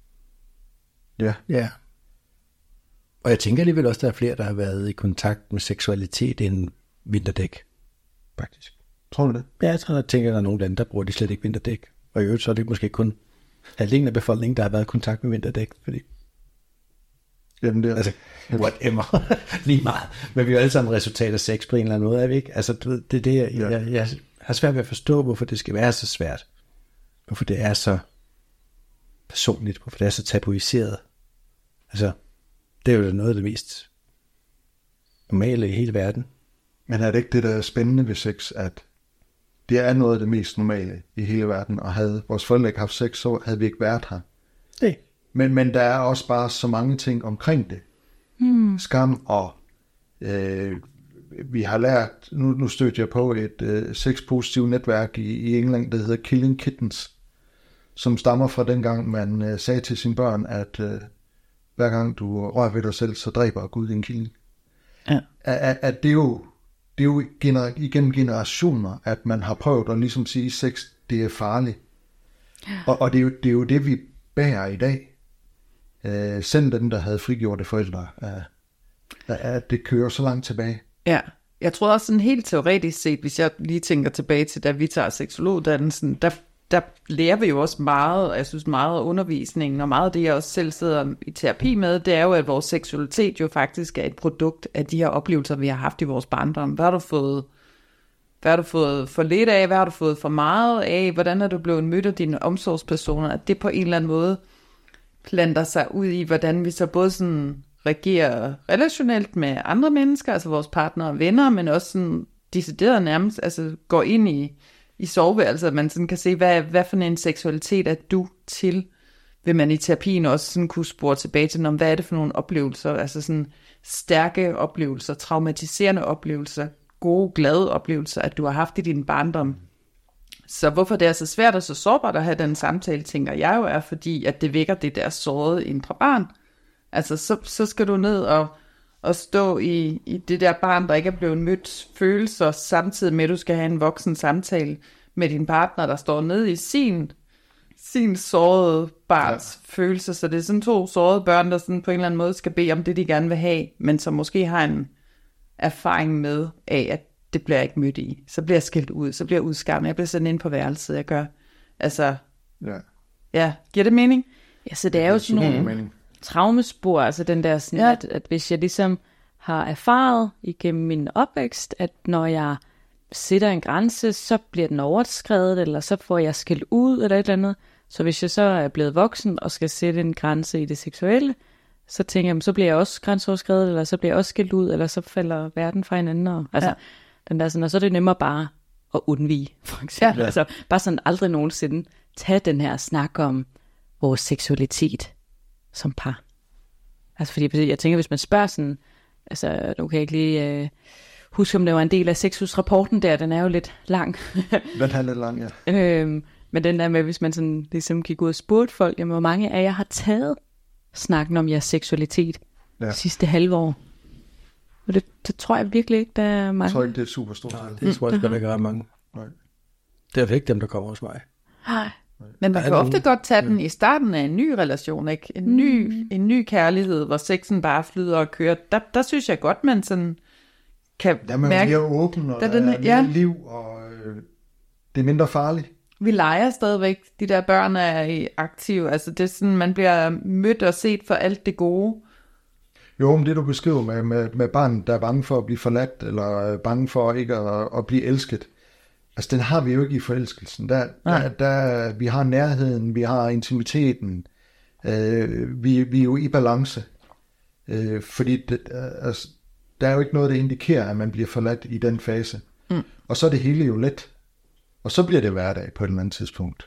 Ja. Ja. Og jeg tænker alligevel også, der er flere, der har været i kontakt med seksualitet end vinterdæk, faktisk. Tror du det? Ja, jeg tror, jeg tænker, at der er nogle lande, der bruger de slet ikke vinterdæk. Og i øvrigt, så er det måske kun halvdelen af befolkningen, der har været i kontakt med vinterdæk, fordi... Jamen det er... Altså, whatever. Lige meget. Men vi er jo alle sammen resultat af sex på en eller anden måde, er vi ikke? Altså, du ved, det er det, jeg, Ja. jeg, jeg har svært ved at forstå, hvorfor det skal være så svært. Hvorfor det er så personligt. Hvorfor det er så tabuiseret. Altså, det er jo noget af det mest normale i hele verden. Men er det ikke det, der er spændende ved sex, at det er noget af det mest normale i hele verden, og havde vores forældre ikke haft sex, så havde vi ikke været her. Det. Men, men der er også bare så mange ting omkring det. Hmm. Skam og øh, vi har lært, nu, nu stødte jeg på et øh, sexpositivt netværk i, i England, der hedder Killing Kittens, som stammer fra dengang, man øh, sagde til sine børn, at øh, hver gang du rører ved dig selv, så dræber Gud din killing. Ja. At, at det er jo, det er jo gener, igennem generationer, at man har prøvet at ligesom sige, at sex, det er farligt. Og, og det, er jo, det er jo det, vi bærer i dag. Øh, selv den, der havde frigjorte forældre, at, at det kører så langt tilbage. Ja, jeg tror også sådan helt teoretisk set, hvis jeg lige tænker tilbage til, da vi tager seksologuddannelsen, der, der lærer vi jo også meget, og jeg synes meget af undervisningen, og meget af det, jeg også selv sidder i terapi med, det er jo, at vores seksualitet jo faktisk er et produkt af de her oplevelser, vi har haft i vores barndom. Hvad har du fået, hvad har du fået for lidt af? Hvad har du fået for meget af? Hvordan er du blevet mødt af dine omsorgspersoner? At det på en eller anden måde planter sig ud i, hvordan vi så både sådan reagerer relationelt med andre mennesker, altså vores partnere og venner, men også sådan decideret nærmest, altså går ind i, i soveværelset, at man sådan kan se, hvad, hvad for en seksualitet er du til, vil man i terapien også sådan kunne spore tilbage til, hvad er det for nogle oplevelser, altså sådan stærke oplevelser, traumatiserende oplevelser, gode, glade oplevelser, at du har haft i din barndom. Så hvorfor det er så svært og så sårbart at have den samtale, tænker jeg jo, er fordi, at det vækker det der sårede indre barn. Altså, så, så skal du ned og, og stå i, i det der barn, der ikke er blevet mødt følelser, samtidig med, at du skal have en voksen samtale med din partner, der står nede i sin, sin sårede barns ja. følelser. Så det er sådan to sårede børn, der sådan på en eller anden måde skal bede om det, de gerne vil have, men som måske har en erfaring med af, at det bliver jeg ikke mødt i. Så bliver jeg skilt ud, så bliver jeg udskammet, jeg bliver sådan inde på værelset, jeg gør. Altså, Ja. ja, giver det mening? Ja, så det er jo sådan nogle mening. traumespor, altså den der sådan, Ja. ja. at, at hvis jeg ligesom har erfaret igennem min opvækst, at når jeg sætter en grænse, så bliver den overskredet, eller så får jeg skilt ud, eller et eller andet. Så hvis jeg så er blevet voksen og skal sætte en grænse i det seksuelle, så tænker jeg, så bliver jeg også grænseoverskredet, eller så bliver jeg også skilt ud, eller så falder verden fra hinanden. Og, altså, Ja. den der sådan, og så er det nemmere bare at undvige, for eksempel. Ja. Altså, bare sådan aldrig nogensinde tage den her snak om vores seksualitet som par. Altså fordi jeg tænker, hvis man spørger sådan, altså nu kan jeg ikke lige øh, huske, om det var en del af sexhusrapporten der, den er jo lidt lang. Den er lidt lang, ja. øhm, men den der med, hvis man sådan ligesom gik ud og spurgte folk, jamen hvor mange af jer har taget snakken om jeres seksualitet Ja. ja. sidste halve år? Og det, det tror jeg virkelig ikke, der er mange. Jeg tror ikke, det er et super stort. Nej, det tror jeg sgu da ikke ret mange. Nej. Det er jo ikke dem, der kommer hos mig. Nej. Men man Der kan er ofte nogen- godt tage den i starten af en ny relation, ikke? En ny, mm. en ny kærlighed, hvor sexen bare flyder og kører. Der, der synes jeg godt, man sådan kan Der er man mærke, mere åben, og der der, er den er her- mere ja. liv, og øh, det er mindre farligt. vi leger stadigvæk. De der børn er i aktiv. Altså det er sådan, man bliver mødt og set for alt det gode. Jo, men det du beskriver med, med, med barnet, der er bange for at blive forladt, eller øh, bange for ikke at, at blive elsket, altså den har vi jo ikke i forelskelsen. Der, der, der, vi har nærheden, vi har intimiteten, øh, vi, vi er jo i balance. Øh, fordi det, altså, der er jo ikke noget, der indikerer, at man bliver forladt i den fase. Mm. Og så er det hele jo let. Og så bliver det hverdag på et eller andet tidspunkt.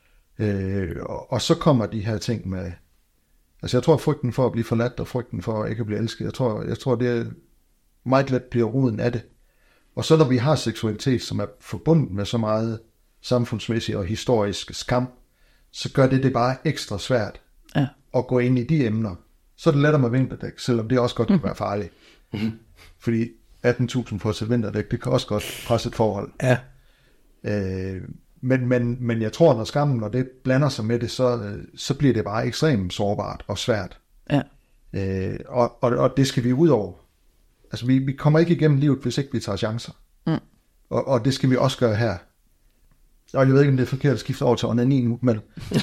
Øh, og, og så kommer de her ting med... Altså jeg tror, frygten for at blive forladt, og frygten for at ikke at blive elsket, jeg tror, jeg tror det er meget let bliver roden af det. Og så når vi har seksualitet, som er forbundet med så meget samfundsmæssig og historisk skam, så gør det det bare ekstra svært Ja. at gå ind i de emner. Så er det lettere med vinterdæk, selvom det også godt kan være farligt. Mm-hmm. Fordi atten tusind på et vinterdæk, det kan også godt presse et forhold. Ja. Øh, men, men, men jeg tror, når skammen, når det blander sig med det, så, så bliver det bare ekstremt sårbart og svært. Ja. Øh, og, og, og det skal vi ud over. Altså, vi, vi kommer ikke igennem livet, hvis ikke vi tager chancer. Mm. Og, og det skal vi også gøre her. Og jeg ved ikke, om det er forkert at skifte over til onani nu, men...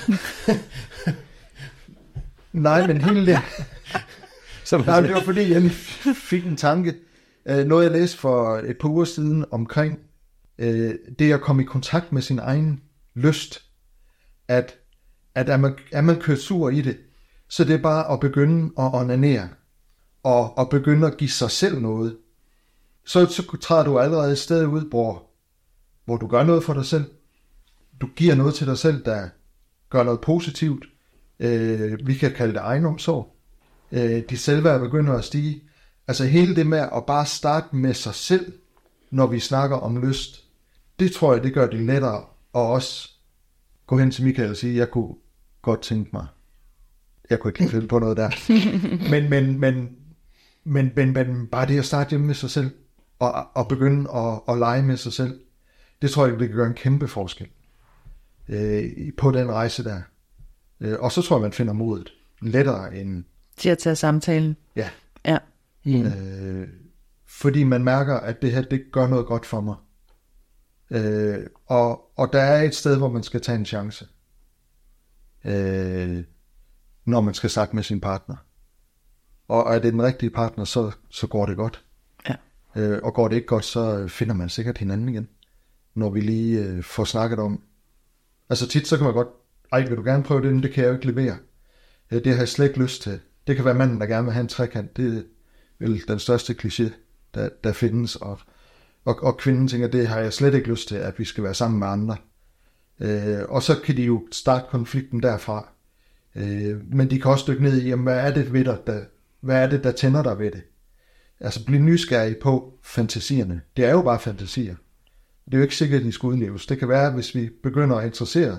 Nej, men hele det... Som Nej, det var fordi, jeg fik en tanke. Noget, jeg læste for et par uger siden omkring det at komme i kontakt med sin egen lyst. At, at er, man, er man kørt sur i det, så det er bare at begynde at onanere. Og, og begynde at give sig selv noget. Så, så træder du allerede et sted ud, hvor, hvor du gør noget for dig selv. Du giver noget til dig selv, der gør noget positivt. Øh, vi kan kalde det egenomsorg. Øh, de selvværd begynder at stige. Altså hele det med at bare starte med sig selv, når vi snakker om lyst, det tror jeg, det gør det lettere at også gå hen til Michael og sige, jeg kunne godt tænke mig. Jeg kunne ikke finde på noget der. men, men, men, men, men, men bare det at starte hjemme med sig selv, og, og begynde at, at lege med sig selv, det tror jeg, det kan gøre en kæmpe forskel øh, på den rejse der. Øh, og så tror jeg, man finder modet lettere end... Til at tage samtalen. Ja. Ja. Mm. Øh, fordi man mærker, at det her, det gør noget godt for mig. Øh, og, og der er et sted, hvor man skal tage en chance. Øh, når man skal snakke med sin partner. Og er det den rigtige partner, så, så går det godt. Ja. Øh, og går det ikke godt, så finder man sikkert hinanden igen. Når vi lige øh, får snakket om... Altså tit, så kan man godt... Ej, vil du gerne prøve det, men det kan jeg jo ikke levere. Øh, det har jeg slet ikke lyst til. Det kan være manden, der gerne vil have en trekant. Det er vel den største kliché, der, der findes. Og, og, og kvinden tænker, det har jeg slet ikke lyst til, at vi skal være sammen med andre. Øh, og så kan de jo starte konflikten derfra. Øh, men de kan også dykke ned i, jamen, hvad er det ved dig, der, hvad er det, der tænder dig ved det? Altså bliv nysgerrig på fantasierne. Det er jo bare fantasier. Det er jo ikke sikkert, at de skal udleves. Det kan være, hvis vi begynder at interessere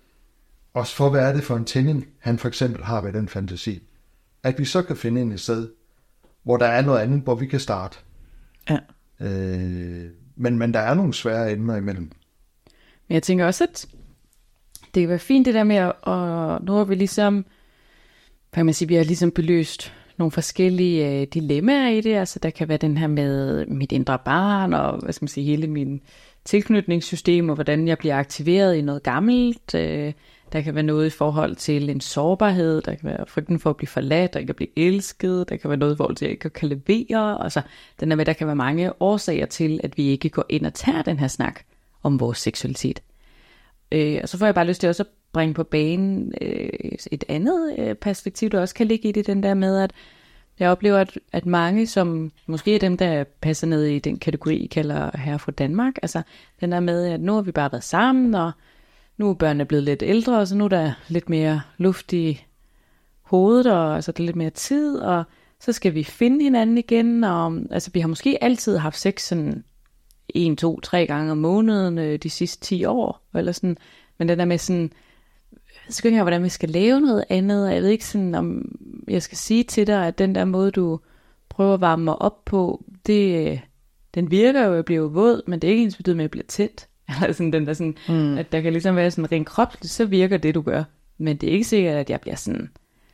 os for, hvad er det for en tænding, han for eksempel har ved den fantasi. At vi så kan finde ind et sted, hvor der er noget andet, hvor vi kan starte. Ja. Øh, men, men der er nogle svære emner imellem. Men jeg tænker også, at det kan være fint det der med, at og nu har vi ligesom, kan man sige, vi har ligesom beløst nogle forskellige øh, dilemmaer i det. Altså der kan være den her med mit indre barn, og hvad skal man sige, hele min tilknytningssystem, og hvordan jeg bliver aktiveret i noget gammelt. Øh, der kan være noget i forhold til en sårbarhed, der kan være frygten for at blive forladt, og ikke at blive elsket, der kan være noget i forhold til, at jeg ikke kan levere. Altså den der med, der kan være mange årsager til, at vi ikke går ind og tager den her snak om vores seksualitet. Øh, og så får jeg bare lyst til også at bringe på banen øh, et andet øh, perspektiv, der også kan ligge i det, den der med, at jeg oplever, at, at mange, som måske er dem, der passer ned i den kategori, I kalder herre fra Danmark, altså den der med, at nu har vi bare været sammen, og nu er børnene blevet lidt ældre, og så nu er der lidt mere luft i hovedet, og altså der er lidt mere tid, og så skal vi finde hinanden igen, og altså vi har måske altid haft sex sådan en, to, tre gange om måneden øh, de sidste ti år, eller sådan, men den der med sådan, jeg ved ikke, hvordan vi skal lave noget andet, og jeg ved ikke sådan, om jeg skal sige til dig, at den der måde, du prøver at varme mig op på, det, den virker jo, jeg bliver jo våd, men det er ikke ens betydning, at jeg bliver tæt. Eller sådan, den der sådan, mm. at der kan ligesom være sådan rent kropsligt, så virker det, du gør. Men det er ikke sikkert, at jeg bliver sådan,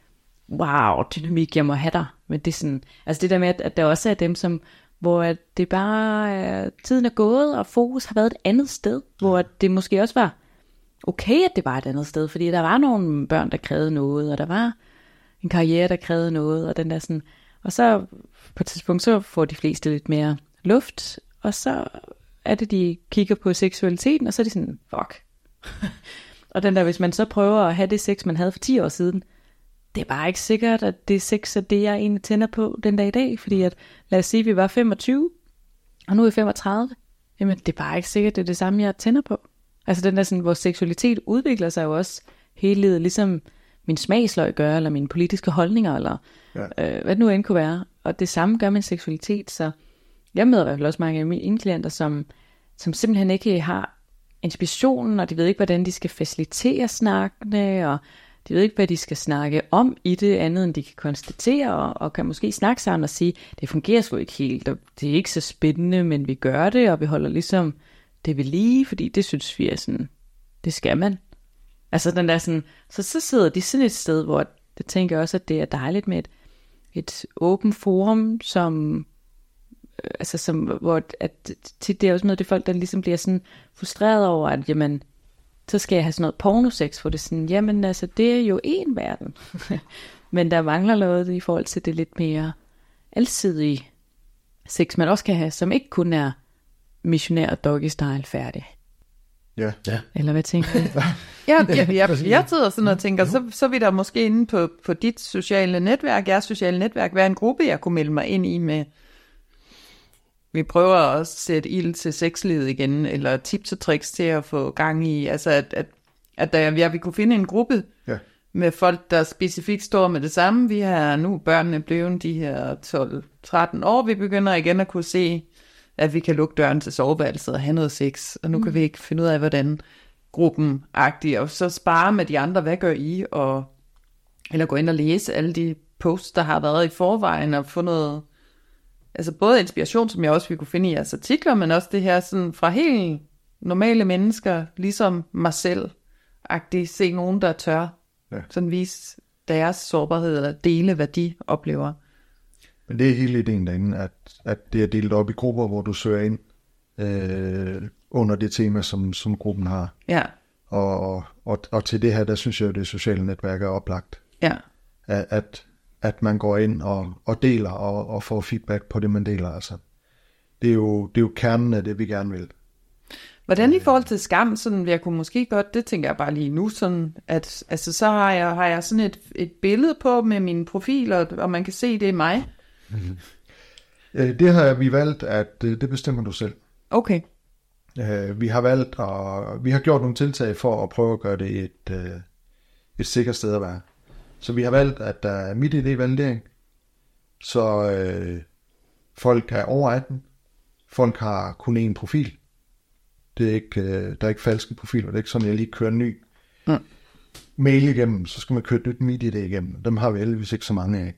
wow, dynamik, jeg må have dig. Men det er sådan, altså det der med, at der også er dem, som, hvor det bare er, tiden er gået, og fokus har været et andet sted, hvor det måske også var okay, at det var et andet sted, fordi der var nogle børn, der krævede noget, og der var en karriere, der krævede noget, og den der sådan, og så på et tidspunkt, så får de fleste lidt mere luft, og så er det, de kigger på seksualiteten, og så er de sådan, fuck. Og den der, hvis man så prøver at have det sex, man havde for ti år siden, det er bare ikke sikkert, at det sex er det, jeg egentlig tænder på den dag i dag, fordi at, lad os sige, at vi var femogtyve, og nu er vi femogtredive, jamen det er bare ikke sikkert, det er det samme, jeg tænder på. Altså den der sådan, vores seksualitet udvikler sig jo også hele livet, ligesom min smagsløg gør, eller mine politiske holdninger, eller ja. øh, hvad det nu end kunne være. Og det samme gør min seksualitet, så jeg møder i hvert fald også mange af mine klienter, som, som simpelthen ikke har inspirationen, og de ved ikke, hvordan de skal facilitere snakkene, og de ved ikke, hvad de skal snakke om i det, andet end de kan konstatere, og, og kan måske snakke sammen og sige, det fungerer sgu ikke helt, og det er ikke så spændende, men vi gør det, og vi holder ligesom det ved lige, fordi det synes vi er sådan, det skal man. Altså den der sådan, så, så sidder de sådan et sted, hvor jeg tænker også, at det er dejligt med et, et åbent forum, som, altså som, hvor at, tit det er også noget, det folk, der ligesom bliver sådan frustreret over, at jamen, så skal jeg have sådan noget pornosex, hvor det er sådan, jamen altså, det er jo en verden. Men der mangler noget i forhold til det lidt mere alsidige sex, man også kan have, som ikke kun er missionær og doggy-style færdig. Ja. Ja. Eller hvad tænker du? Ja, jeg, jeg, jeg sidder sådan og tænker, så, så vil der måske inde på, på dit sociale netværk, jeres sociale netværk, være en gruppe, jeg kunne melde mig ind i med. Vi prøver også at sætte ild til sexlivet igen, eller tips og tricks til at få gang i, altså at, at, at der, ja, vi kunne finde en gruppe Ja. med folk, der specifikt står med det samme. Vi har nu børnene blevet de her tolv tretten år, vi begynder igen at kunne se, at vi kan lukke døren til soveværelset og have noget sex, og nu mm. kan vi ikke finde ud af, hvordan gruppen agtig, og så spare med de andre, hvad gør I, og eller gå ind og læse alle de posts, der har været i forvejen, og få noget, altså både inspiration, som jeg også vil kunne finde i jeres artikler, men også det her sådan fra helt normale mennesker, ligesom mig selv, agtigt, se nogen, der tør, ja. Sådan vise deres sårbarhed, eller dele, hvad de oplever. Men det er hele ideen derinde, at, at det er delt op i grupper, hvor du søger ind øh, under det tema, som, som gruppen har. Ja. Og, og, og til det her, der synes jeg jo, det sociale netværk er oplagt. Ja. At, at, at man går ind og, og deler og, og får feedback på det, man deler. Altså. Det, er jo, det er jo kernen af det, vi gerne vil. Hvordan i forhold til skam, sådan, jeg kunne måske godt, det tænker jeg bare lige nu, sådan, at altså, så har jeg, har jeg sådan et, et billede på med mine profiler, og man kan se, det er mig. Mm-hmm. Det har vi valgt, at det bestemmer du selv. Okay. Vi har valgt, og vi har gjort nogle tiltag for at prøve at gøre det et, et sikkert sted at være. Så vi har valgt, at der er MitID-validering, så øh, folk er over atten, folk har kun én profil. Det er ikke, øh, der er ikke falske profiler, det er ikke sådan, at jeg lige kører en ny mm. mail igennem, så skal man køre et nyt MitID igennem. Dem har vi heldigvis ikke så mange af.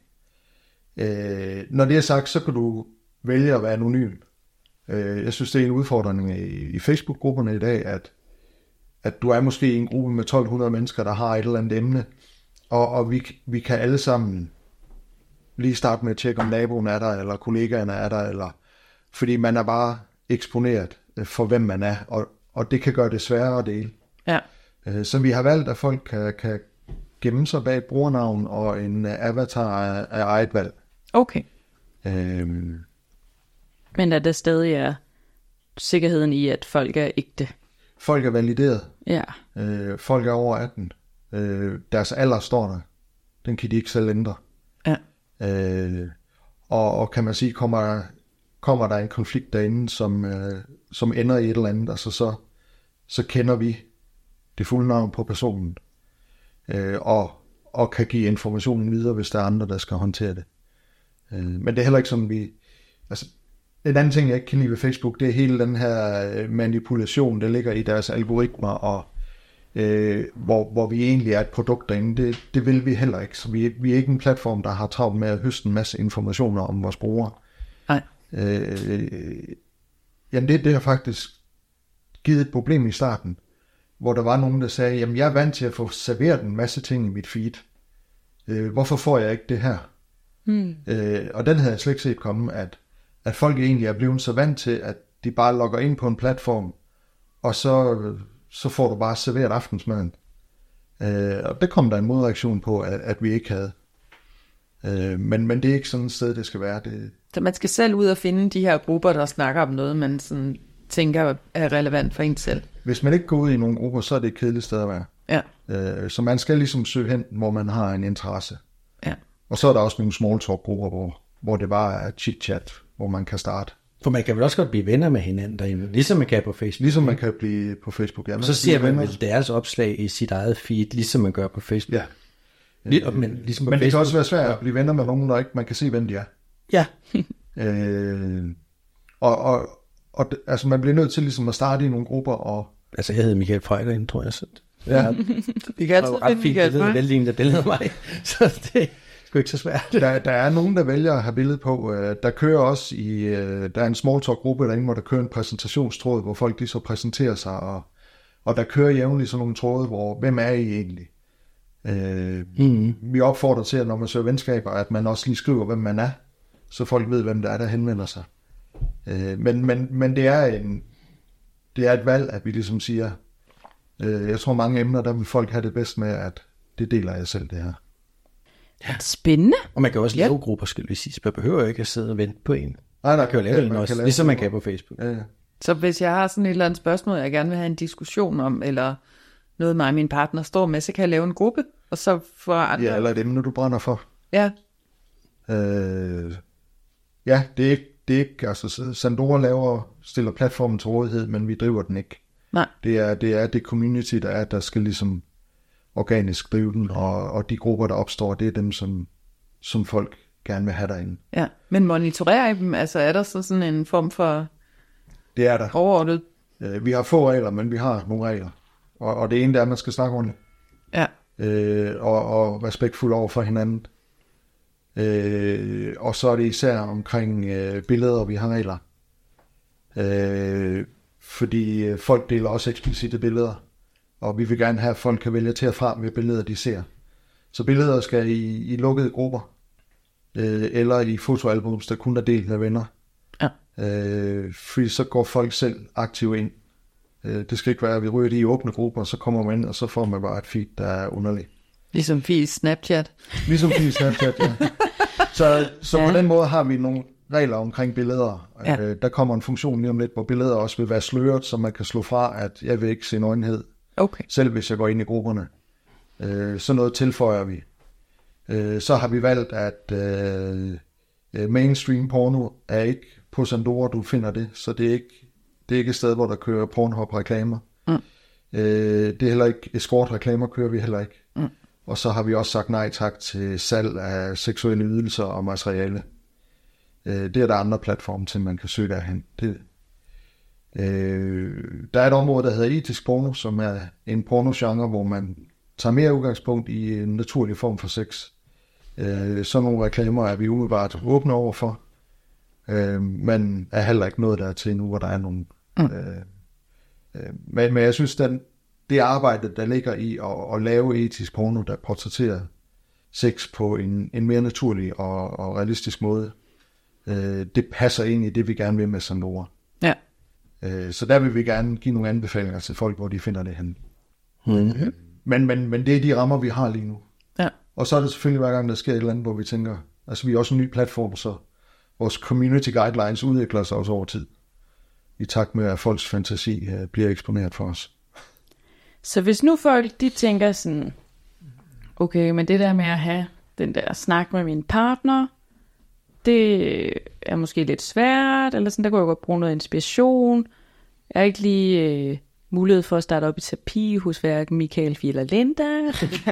Øh, når det er sagt, så kan du vælge at være anonym. Øh, jeg synes, det er en udfordring i, i Facebook-grupperne i dag, at, at du er måske i en gruppe med tolv hundrede mennesker, der har et eller andet emne, og, og vi, vi kan alle sammen lige starte med at tjekke, om naboen er der, eller kollegaerne er der, eller, fordi man er bare eksponeret for, hvem man er, og, og det kan gøre det sværere at dele. Ja. Øh, så vi har valgt, at folk kan, kan gemme sig bag et brugernavn og en avatar af, af eget valg. Okay. Øhm, Men er der stadig er sikkerheden i, at folk er ægte? Folk er valideret. Ja. Øh, folk er over atten. Øh, deres alder står der. Den kan de ikke selv ændre. Ja. Øh, og, og kan man sige, kommer, kommer der en konflikt derinde, som, øh, som ender i et eller andet, altså så, så kender vi det fulde navn på personen. Øh, og, og kan give informationen videre, hvis der er andre, der skal håndtere det. Øh, men det er heller ikke sådan, vi... Altså, en anden ting, jeg ikke kan lide ved Facebook, det er hele den her manipulation, der ligger i deres algoritmer, og øh, hvor, hvor vi egentlig er et produkt derinde. Det, det vil vi heller ikke. Så vi, vi er ikke en platform, der har travlt med at høste en masse informationer om vores brugere. Nej. Øh, jamen det, det har faktisk givet et problem i starten, hvor der var nogen, der sagde, jamen jeg er vant til at få serveret en masse ting i mit feed. Øh, hvorfor får jeg ikke det her? Hmm. Øh, og den havde jeg slet ikke set komme, at, at folk egentlig er blevet så vant til, at de bare logger ind på en platform, og så, så får du bare serveret aftensmaden. Øh, og det kom der en modreaktion på, at, at vi ikke havde. Øh, men, men det er ikke sådan et sted, det skal være. Det... Så man skal selv ud og finde de her grupper, der snakker om noget, man sådan tænker er relevant for en selv. Hvis man ikke går ud i nogle grupper, så er det et kedeligt sted at være. Ja. Øh, så man skal ligesom søge hen, hvor man har en interesse. Ja. Og så er der også nogle small talk grupper, hvor, hvor det bare er chit-chat, hvor man kan starte. For man kan vel også godt blive venner med hinanden derinde, ligesom man kan på Facebook. Ligesom man kan blive på Facebook, ja. Og så ser man vel deres opslag i sit eget feed, ligesom man gør på Facebook. Ja. Lig, men ligesom på men Facebook, det kan også være svært at blive venner med nogen, der ikke man kan se, hvem de er. Ja. øh, og, og, og altså, man bliver nødt til ligesom at starte i nogle grupper. Og, altså, jeg hedder Michael Frey derinde, tror jeg. Så. Ja. Vi kan altid ret fint billede, vellignende billede af mig. Så det er sgu ikke så svært. Der, der er nogen, der vælger at have billede på. Der kører også i, der er en small talk gruppe derinde, hvor der kører en præsentationstråd, hvor folk de så præsenterer sig, og, og der kører jævnligt sådan nogle tråde, hvor, hvem er I egentlig? Øh, mm-hmm. Vi opfordrer til, at når man søger venskaber, at man også lige skriver, hvem man er, så folk ved, hvem der er, der henvender sig. Øh, men, men, men det er en, det er et valg, at vi ligesom siger, øh, jeg tror mange emner, der vil folk have det bedst med, at det deler jeg selv, det her. Ja. Spændende. Og man kan også lave ja. grupper, skal vi sige. Man behøver ikke at sidde og vente på en. Nej, nej, man kan jo lave ja, den også, lave ligesom man kan på Facebook. Ja, ja. Så hvis jeg har sådan et eller andet spørgsmål, jeg gerne vil have en diskussion om, eller noget mig og min partner står med, så kan jeg lave en gruppe, og så får andre... Ja, eller et emne, du brænder for. Ja. Øh, ja, det er ikke, det er ikke, altså Sandora laver, stiller platformen til rådighed, men vi driver den ikke. Nej. Det er det, er det community, der er, der skal ligesom organisk drive den, og, og de grupper, der opstår, det er dem, som, som folk gerne vil have derinde. Ja, men monitorerer I dem? Altså er der så sådan en form for det er der. overordnet? Øh, vi har få regler, men vi har nogle regler. Og, og det ene der er, at man skal snakke ordentligt. Ja. Øh, og, og respektfuld over for hinanden. Øh, og så er det især omkring øh, billeder, vi har regler. Øh, fordi folk deler også eksplicite billeder. Og vi vil gerne have, at folk kan vælge til og fra med billeder, de ser. Så billeder skal i, i lukkede grupper. Øh, eller i fotoalbums, der kun er delt af venner. Ja. Øh, fordi så går folk selv aktivt ind. Øh, det skal ikke være, at vi ryger det i åbne grupper, og så kommer man ind, og så får man bare et feed, der er underligt. Ligesom Fies Snapchat. Ligesom Fies Snapchat, ja. Så, så ja. På den måde har vi nogle regler omkring billeder. Ja. Øh, der kommer en funktion lige om lidt, hvor billeder også vil være sløret, så man kan slå fra, at jeg vil ikke se nøgenhed. Okay. Selv hvis jeg går ind i grupperne. Øh, så noget tilføjer vi. Øh, så har vi valgt, at øh, mainstream porno er ikke på Sandora, du finder det, så det er ikke, det er ikke et sted, hvor der kører Pornhub-reklamer. Mm. Øh, det er heller ikke, escort-reklamer kører vi heller ikke. Mm. Og så har vi også sagt nej tak til salg af seksuelle ydelser og materiale. Øh, det er der andre platforme til, man kan søge derhen. Det, øh, der er et område, der hedder etisk porno, som er en pornogenre, hvor man tager mere udgangspunkt i en naturlig form for sex. Øh, sådan nogle reklamer er vi umiddelbart åbne over for, øh, men er heller ikke noget der til nu, hvor der er nogle... Mm. Øh, øh, men, men jeg synes, den, det arbejde, der ligger i at, at lave etisk porno, der portrætterer sex på en, en mere naturlig og, og realistisk måde, øh, det passer ind i det, vi gerne vil med Sandora. Ja. Øh, så der vil vi gerne give nogle anbefalinger til folk, hvor de finder det hen. Mm-hmm. Men, men, men det er de rammer, vi har lige nu. Ja. Og så er det selvfølgelig hver gang, der sker et eller andet, hvor vi tænker, altså vi er også en ny platform, så vores community guidelines udvikler sig også over tid, i takt med, at folks fantasi uh, bliver eksponeret for os. Så hvis nu folk, de tænker sådan, okay, men det der med at have den der snak med min partner, det er måske lidt svært, eller sådan, der kunne jeg godt bruge noget inspiration. Jeg har ikke lige øh, mulighed for at starte op i terapi hos hverken Michael eller Linda.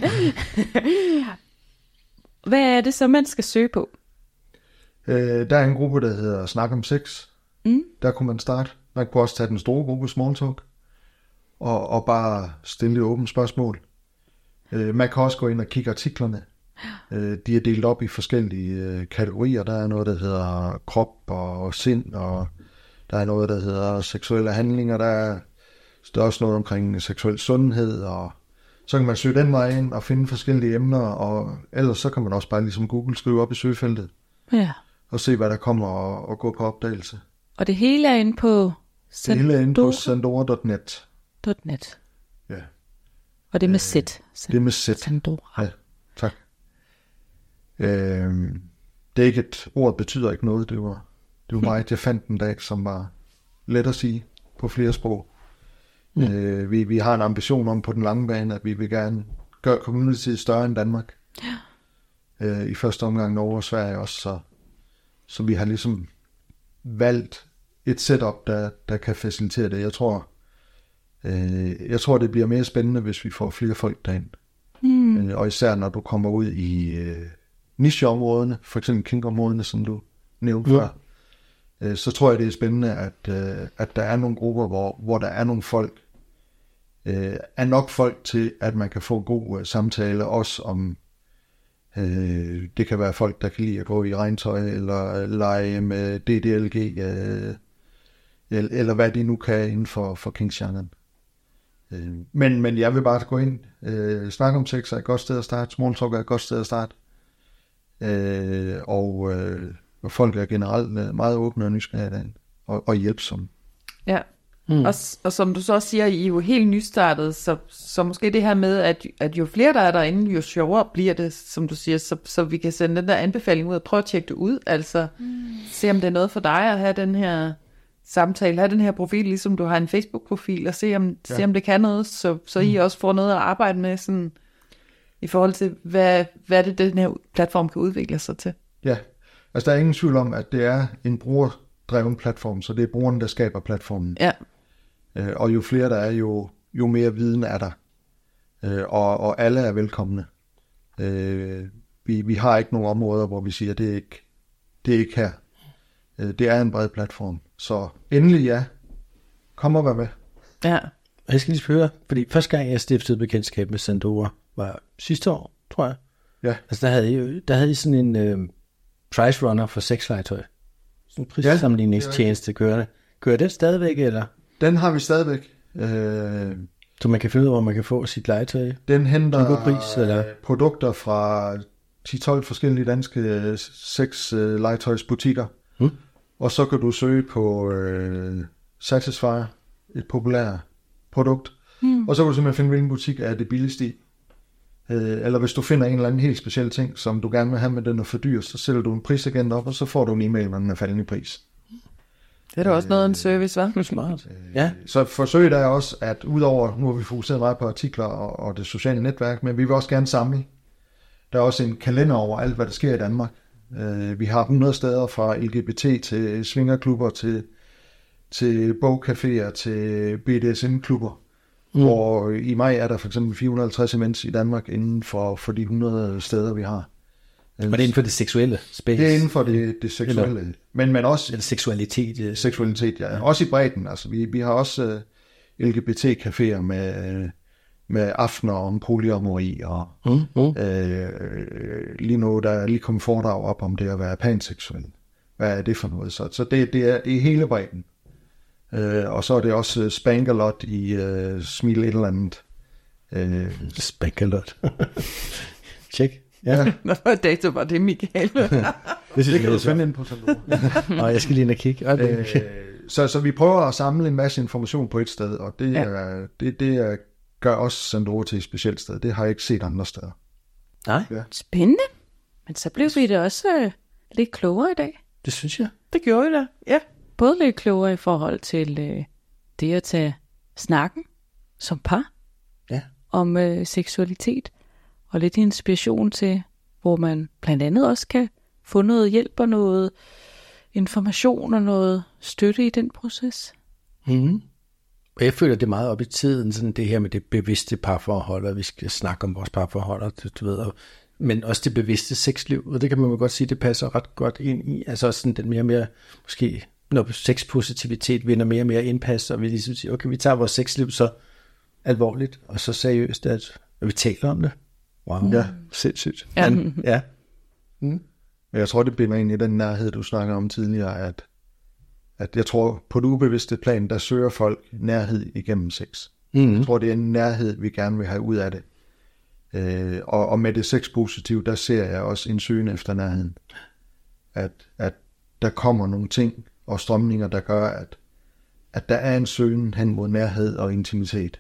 Hvad er det så, man skal søge på? Øh, der er en gruppe, der hedder Snak om Sex. Mm. Der kunne man starte. Man kunne også tage den store gruppe Small Talk, og, og bare stille et åbent spørgsmål. Øh, man kan også gå ind og kigge artiklerne. Øh, de er delt op i forskellige øh, kategorier. Der er noget, der hedder krop og sind, og der er noget, der hedder seksuelle handlinger. Der er, der er også noget omkring seksuel sundhed, og så kan man søge den vej ind og finde forskellige emner, og ellers så kan man også bare ligesom Google skrive op i søgefeltet. Ja. Og se, hvad der kommer, og, og gå på opdagelse. Og det hele er inde på Sandora? Det hele er inde på sandora punktum net. .net. Ja. Og det er med Z. Det er med Z. Sandora. Ja, tak. Øh, det er ikke et ord, betyder ikke noget. Det var, det var mig, jeg fandt en dag, som var let at sige på flere sprog. Mm. Øh, vi, vi har en ambition om på den lange bane, at vi vil gerne gøre communityet større end Danmark. Ja. Øh, I første omgang Norge og Sverige også, så, så vi har ligesom valgt et setup, der, der kan facilitere det. Jeg tror, øh, jeg tror, det bliver mere spændende, hvis vi får flere folk derind. Mm. Øh, og især når du kommer ud i øh, nicheområdene, for eksempel kinkområdene, som du nævnte ja. før. øh, så tror jeg, det er spændende, at, øh, at der er nogle grupper, hvor, hvor der er nogle folk, øh, er nok folk til, at man kan få god øh, samtale, også om, øh, det kan være folk, der kan lide at gå i regntøj, eller lege med D D L G, øh, eller, eller hvad de nu kan inden for, for Kings-genren. Øh, men, men jeg vil bare gå ind, øh, snakke om sex er et godt sted at starte, small talk er et godt sted at starte, øh, og, øh, og folk er generelt meget åbne og nysgerrige og, og hjælpsomme. Ja, mm. og, og som du så også siger, I er jo helt nystartet, så, så måske det her med, at, at jo flere der er derinde, jo sjovere bliver det, som du siger, så, så vi kan sende den der anbefaling ud og prøve at tjekke det ud, altså mm. se om det er noget for dig at have den her samtale, have den her profil, ligesom du har en Facebook-profil, og se om, ja. se om det kan noget, så, så I også får noget at arbejde med, sådan, i forhold til, hvad, hvad det den her platform kan udvikle sig til. Ja, altså der er ingen tvivl om, at det er en brugerdreven platform, så det er brugeren, der skaber platformen. Ja. Øh, og jo flere der er, jo, jo mere viden er der. Øh, og, og alle er velkomne. Øh, vi, vi har ikke nogen områder, hvor vi siger, det er ikke, det er ikke her. Øh, det er en bred platform. Så endelig ja, kom og vær med. Ja. Jeg skal lige spørge, fordi første gang jeg stiftede bekendtskab med Sandora var sidste år, tror jeg. Ja. Altså der havde I, der havde I sådan en øh, price runner for sexlegetøj. Sådan en prissammenligningstjeneste kørende. Kører den stadigvæk, eller? Den har vi stadigvæk. Øh, så man kan finde ud af, hvor man kan få sit legetøj. Den henter pris, eller? produkter fra ti tolv forskellige danske sex-legetøjsbutikker. Hmm. Og så kan du søge på øh, Satisfyer, et populært produkt. Hmm. Og så kan du simpelthen finde, hvilken butik er det billigste i. Øh, eller hvis du finder en eller anden helt speciel ting, som du gerne vil have med den og for dyr, så sætter du en prisagent op, og så får du en e-mail, når den er faldende i pris. Det er da også noget af en service, hva'? Smart. Øh, ja. Så forsøget er også, at udover, nu har vi fokuseret meget på artikler og, og det sociale netværk, men vi vil også gerne samle. Der er også en kalender over alt, hvad der sker i Danmark. Øh, vi har hundrede steder fra L G B T til svingerklubber, til, til bogcaféer, til B D S M-klubber. Mm. Og i maj er der for eksempel fire hundrede og halvtreds events i Danmark inden for, for de hundrede steder, vi har. Og det er inden for det seksuelle space? Det er inden for det, det seksuelle. Eller, men, men også... Eller seksualitet. Seksualitet, ja. Også i bredden. Altså, vi, vi har også uh, L G B T-caféer med, med aftener om polyamori. Og mm. Mm. Øh, lige nu, der er lige kommet foredrag op om det at være panseksuel. Hvad er det for noget? Så, så det, det, er, det er hele bredden. Uh, og så er det også uh, Spankalot i uh, Smil et eller andet. Uh, Spankalot. Tjek. Ja. Hvad dato var det, Michael? det, det kan du finde ind på Sandora. Og jeg skal lige ind og kigge. Øh, så, så vi prøver at samle en masse information på et sted, og det, ja. er, det, det er, gør også Sandora til et specielt sted. Det har jeg ikke set andre steder. Nej. Ja. Spændende. Men så blev vi da også øh, lidt klogere i dag. Det synes jeg. Det gjorde vi da, ja. Både lidt klogere i forhold til øh, det at tage snakken som par ja. om øh, seksualitet, og lidt inspiration til, hvor man blandt andet også kan få noget hjælp og noget information og noget støtte i den proces. Mm. Og jeg føler det meget op i tiden, sådan det her med det bevidste parforhold, og vi skal snakke om vores parforhold, og, du ved, og, men også det bevidste sexliv, og det kan man jo godt sige, det passer ret godt ind i, altså også sådan den mere og mere, måske når sexpositivitet vinder mere og mere indpas, og vi ligesom siger, okay, vi tager vores sexliv så alvorligt, og så seriøst, at, at vi taler om det. Wow, ja, sindssygt. Ja. Men, ja. Mm. Jeg tror, det binder ind i den nærhed, du snakker om tidligere, at, at jeg tror, på det ubevidste plan, der søger folk nærhed igennem sex. Mm. Jeg tror, det er en nærhed, vi gerne vil have ud af det. Øh, og, og med det sexpositive, der ser jeg også en søgen efter nærheden. At, at der kommer nogle ting og strømninger, der gør, at, at der er en søgen hen mod nærhed og intimitet.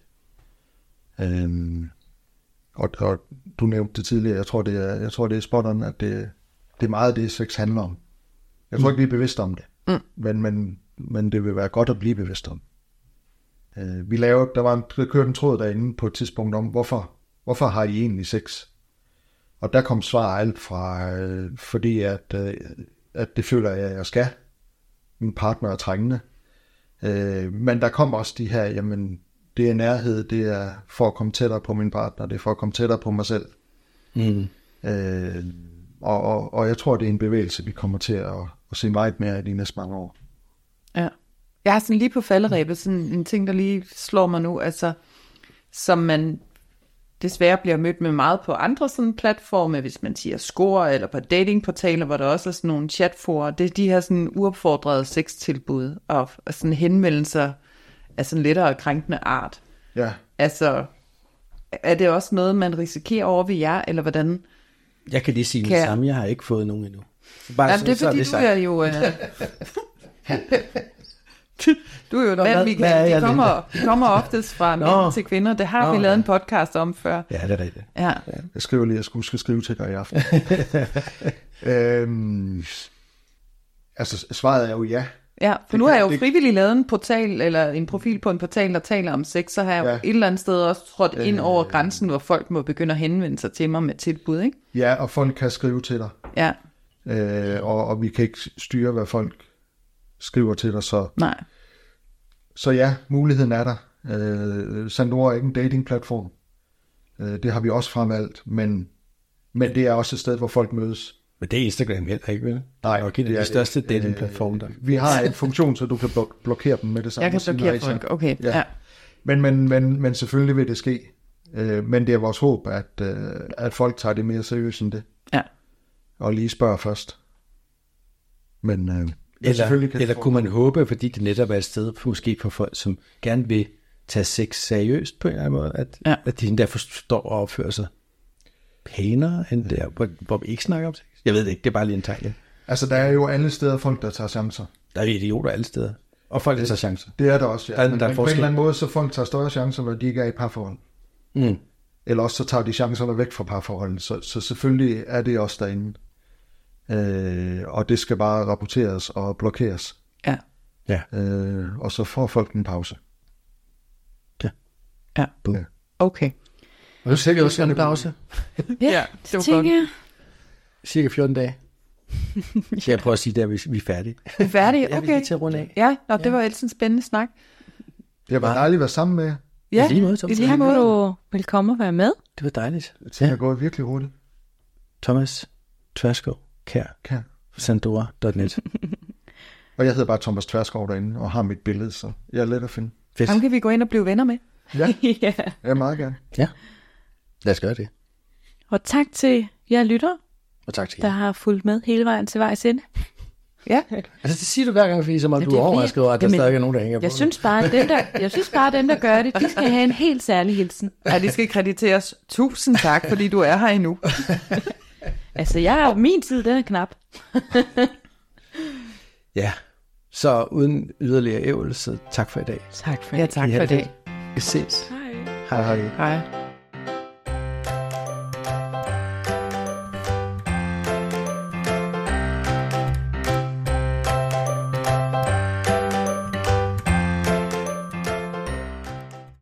Øh, Og, og du nævnte det tidligere, jeg tror det er, jeg tror det er spot on, at det, det er meget det sex handler om. Jeg tror mm. ikke vi er bevidste om det, mm. men, men, men det vil være godt at blive bevidst om. Uh, vi lavede, der var en, der kørte en tråd derinde på et tidspunkt om, hvorfor, hvorfor har I egentlig sex? Og der kom svar alt fra, uh, fordi at, uh, at det føler jeg, at jeg skal. Min partner er trængende. Uh, men der kom også de her, jamen, det er nærhed, det er for at komme tættere på min partner, det er for at komme tættere på mig selv. Mm. Øh, og, og, og jeg tror, det er en bevægelse, vi kommer til at, at se meget mere i de næste mange år. Ja. Jeg har sådan lige på falderæbet sådan en ting, der lige slår mig nu, altså som man desværre bliver mødt med meget på andre sådan platforme, hvis man siger Score, eller på datingportaler, hvor der også er sådan nogle chatforer, det er de her sådan uopfordrede sextilbud, og, og sådan henvendelser af sådan lettere krænkende art. Ja. Altså, er det også noget, man risikerer over ved jer, eller hvordan? Jeg kan lige sige Kan... det samme, jeg har ikke fået nogen endnu. Så bare Jamen, så, det er så er fordi, det du sagt. er jo... Uh... Du er jo Nå, mand, hvad- Michael. hvad er jeg, de, kommer, de kommer oftest fra Nå. mænd til kvinder. Det har Nå, vi lavet ja. en podcast om før. Ja, det er rigtigt. Ja. Jeg skriver lige, at jeg skulle skal skrive til dig i aften. øhm, altså, svaret er jo ja. Ja, for Det nu kan- har jeg jo det- frivilligt lavet en portal, eller en profil på en portal, der taler om sex, så har jeg jo Ja. et eller andet sted også trådt ind Øh. over grænsen, hvor folk må begynde at henvende sig til mig med tilbud, ikke? Ja, og folk kan skrive til dig. Ja, Øh, og, og vi kan ikke styre, hvad folk skriver til dig, så, nej. så ja, muligheden er der. Øh, Sandora er ikke en datingplatform. Øh, det har vi også fremvalgt, men, men det er også et sted, hvor folk mødes. Men det er Instagram heller ikke, vel? Nej, okay, det er det er de største det. datingplatforme der. Vi har en funktion, så du kan blok- blokere dem med det samme. Jeg kan Sige blokere nej til. folk, okay. Ja. Ja. Men, men, men, men selvfølgelig vil det ske. Øh, men det er vores håb, at, øh, at folk tager det mere seriøst end det. Ja. Og lige spørger først. Men øh, ja, Eller, selvfølgelig kan det eller få- kunne man håbe, fordi det netop er et sted, for, måske for folk, som gerne vil tage sex seriøst på en eller anden måde, at, Ja. at de der forstår og opfører sig pænere end der, hvor, hvor vi ikke snakker om sex. Jeg ved det ikke, det er bare lige en tanke. Altså, der er jo alle steder folk, der tager chancer. Der er idioter alle steder. Og folk, der tager chancer. Det er der også, ja. Der er- men, der er men på en forskel. eller anden måde, så folk tager større chancer, når de ikke er i parforhold. Mm. Eller også så tager de chancerne væk fra parforholdet. Så, så selvfølgelig er det også derinde. Øh, og det skal bare rapporteres og blokeres. Ja. Ja. Øh, og så får folk en pause. Ja. Ja. Okay. Og nu ser vi også en pause. Ja, det var tænker godt. jeg. Cirka fjorten dage. Så jeg prøver at sige, at vi, vi er færdige. Vi er færdige, Ja, vi er okay. lige til at runde af. Ja, nå, det var ellers en spændende snak. Det har været dejligt at være sammen med jer. Ja, I lige måde, Thomas. i lige Tak, måde. du vil komme og være med. Det var dejligt. Det er gået virkelig hurtigt. Thomas Tverskov, kær, Kær. sandora punktum net. Og jeg hedder bare Thomas Tverskov derinde, og har mit billede, så jeg er let at finde. Fedt. Ham kan vi gå ind og blive venner med. Ja, Ja. jeg meget gerne. Ja, lad os gøre det. Og tak til jer lyttere, Og tak til der jer. har fulgt med hele vejen til vejs ende. Ja, Altså, det siger du hver gang, fordi som om Ja, du det er er fordi- overrasket over, at der Jamen, stadig er nogen, der hænger på. Jeg synes bare, at dem, der, jeg synes bare, at dem, der gør det, de skal have en helt særlig hilsen. ja, de skal krediteres. Tusind tak, fordi du er her endnu. Altså, jeg min tid, den er knap. Ja, så uden yderligere ævl, så tak for i dag. Tak for Ja, det. tak I har for det det. Vi ses. Hej. Hej hej. Hej.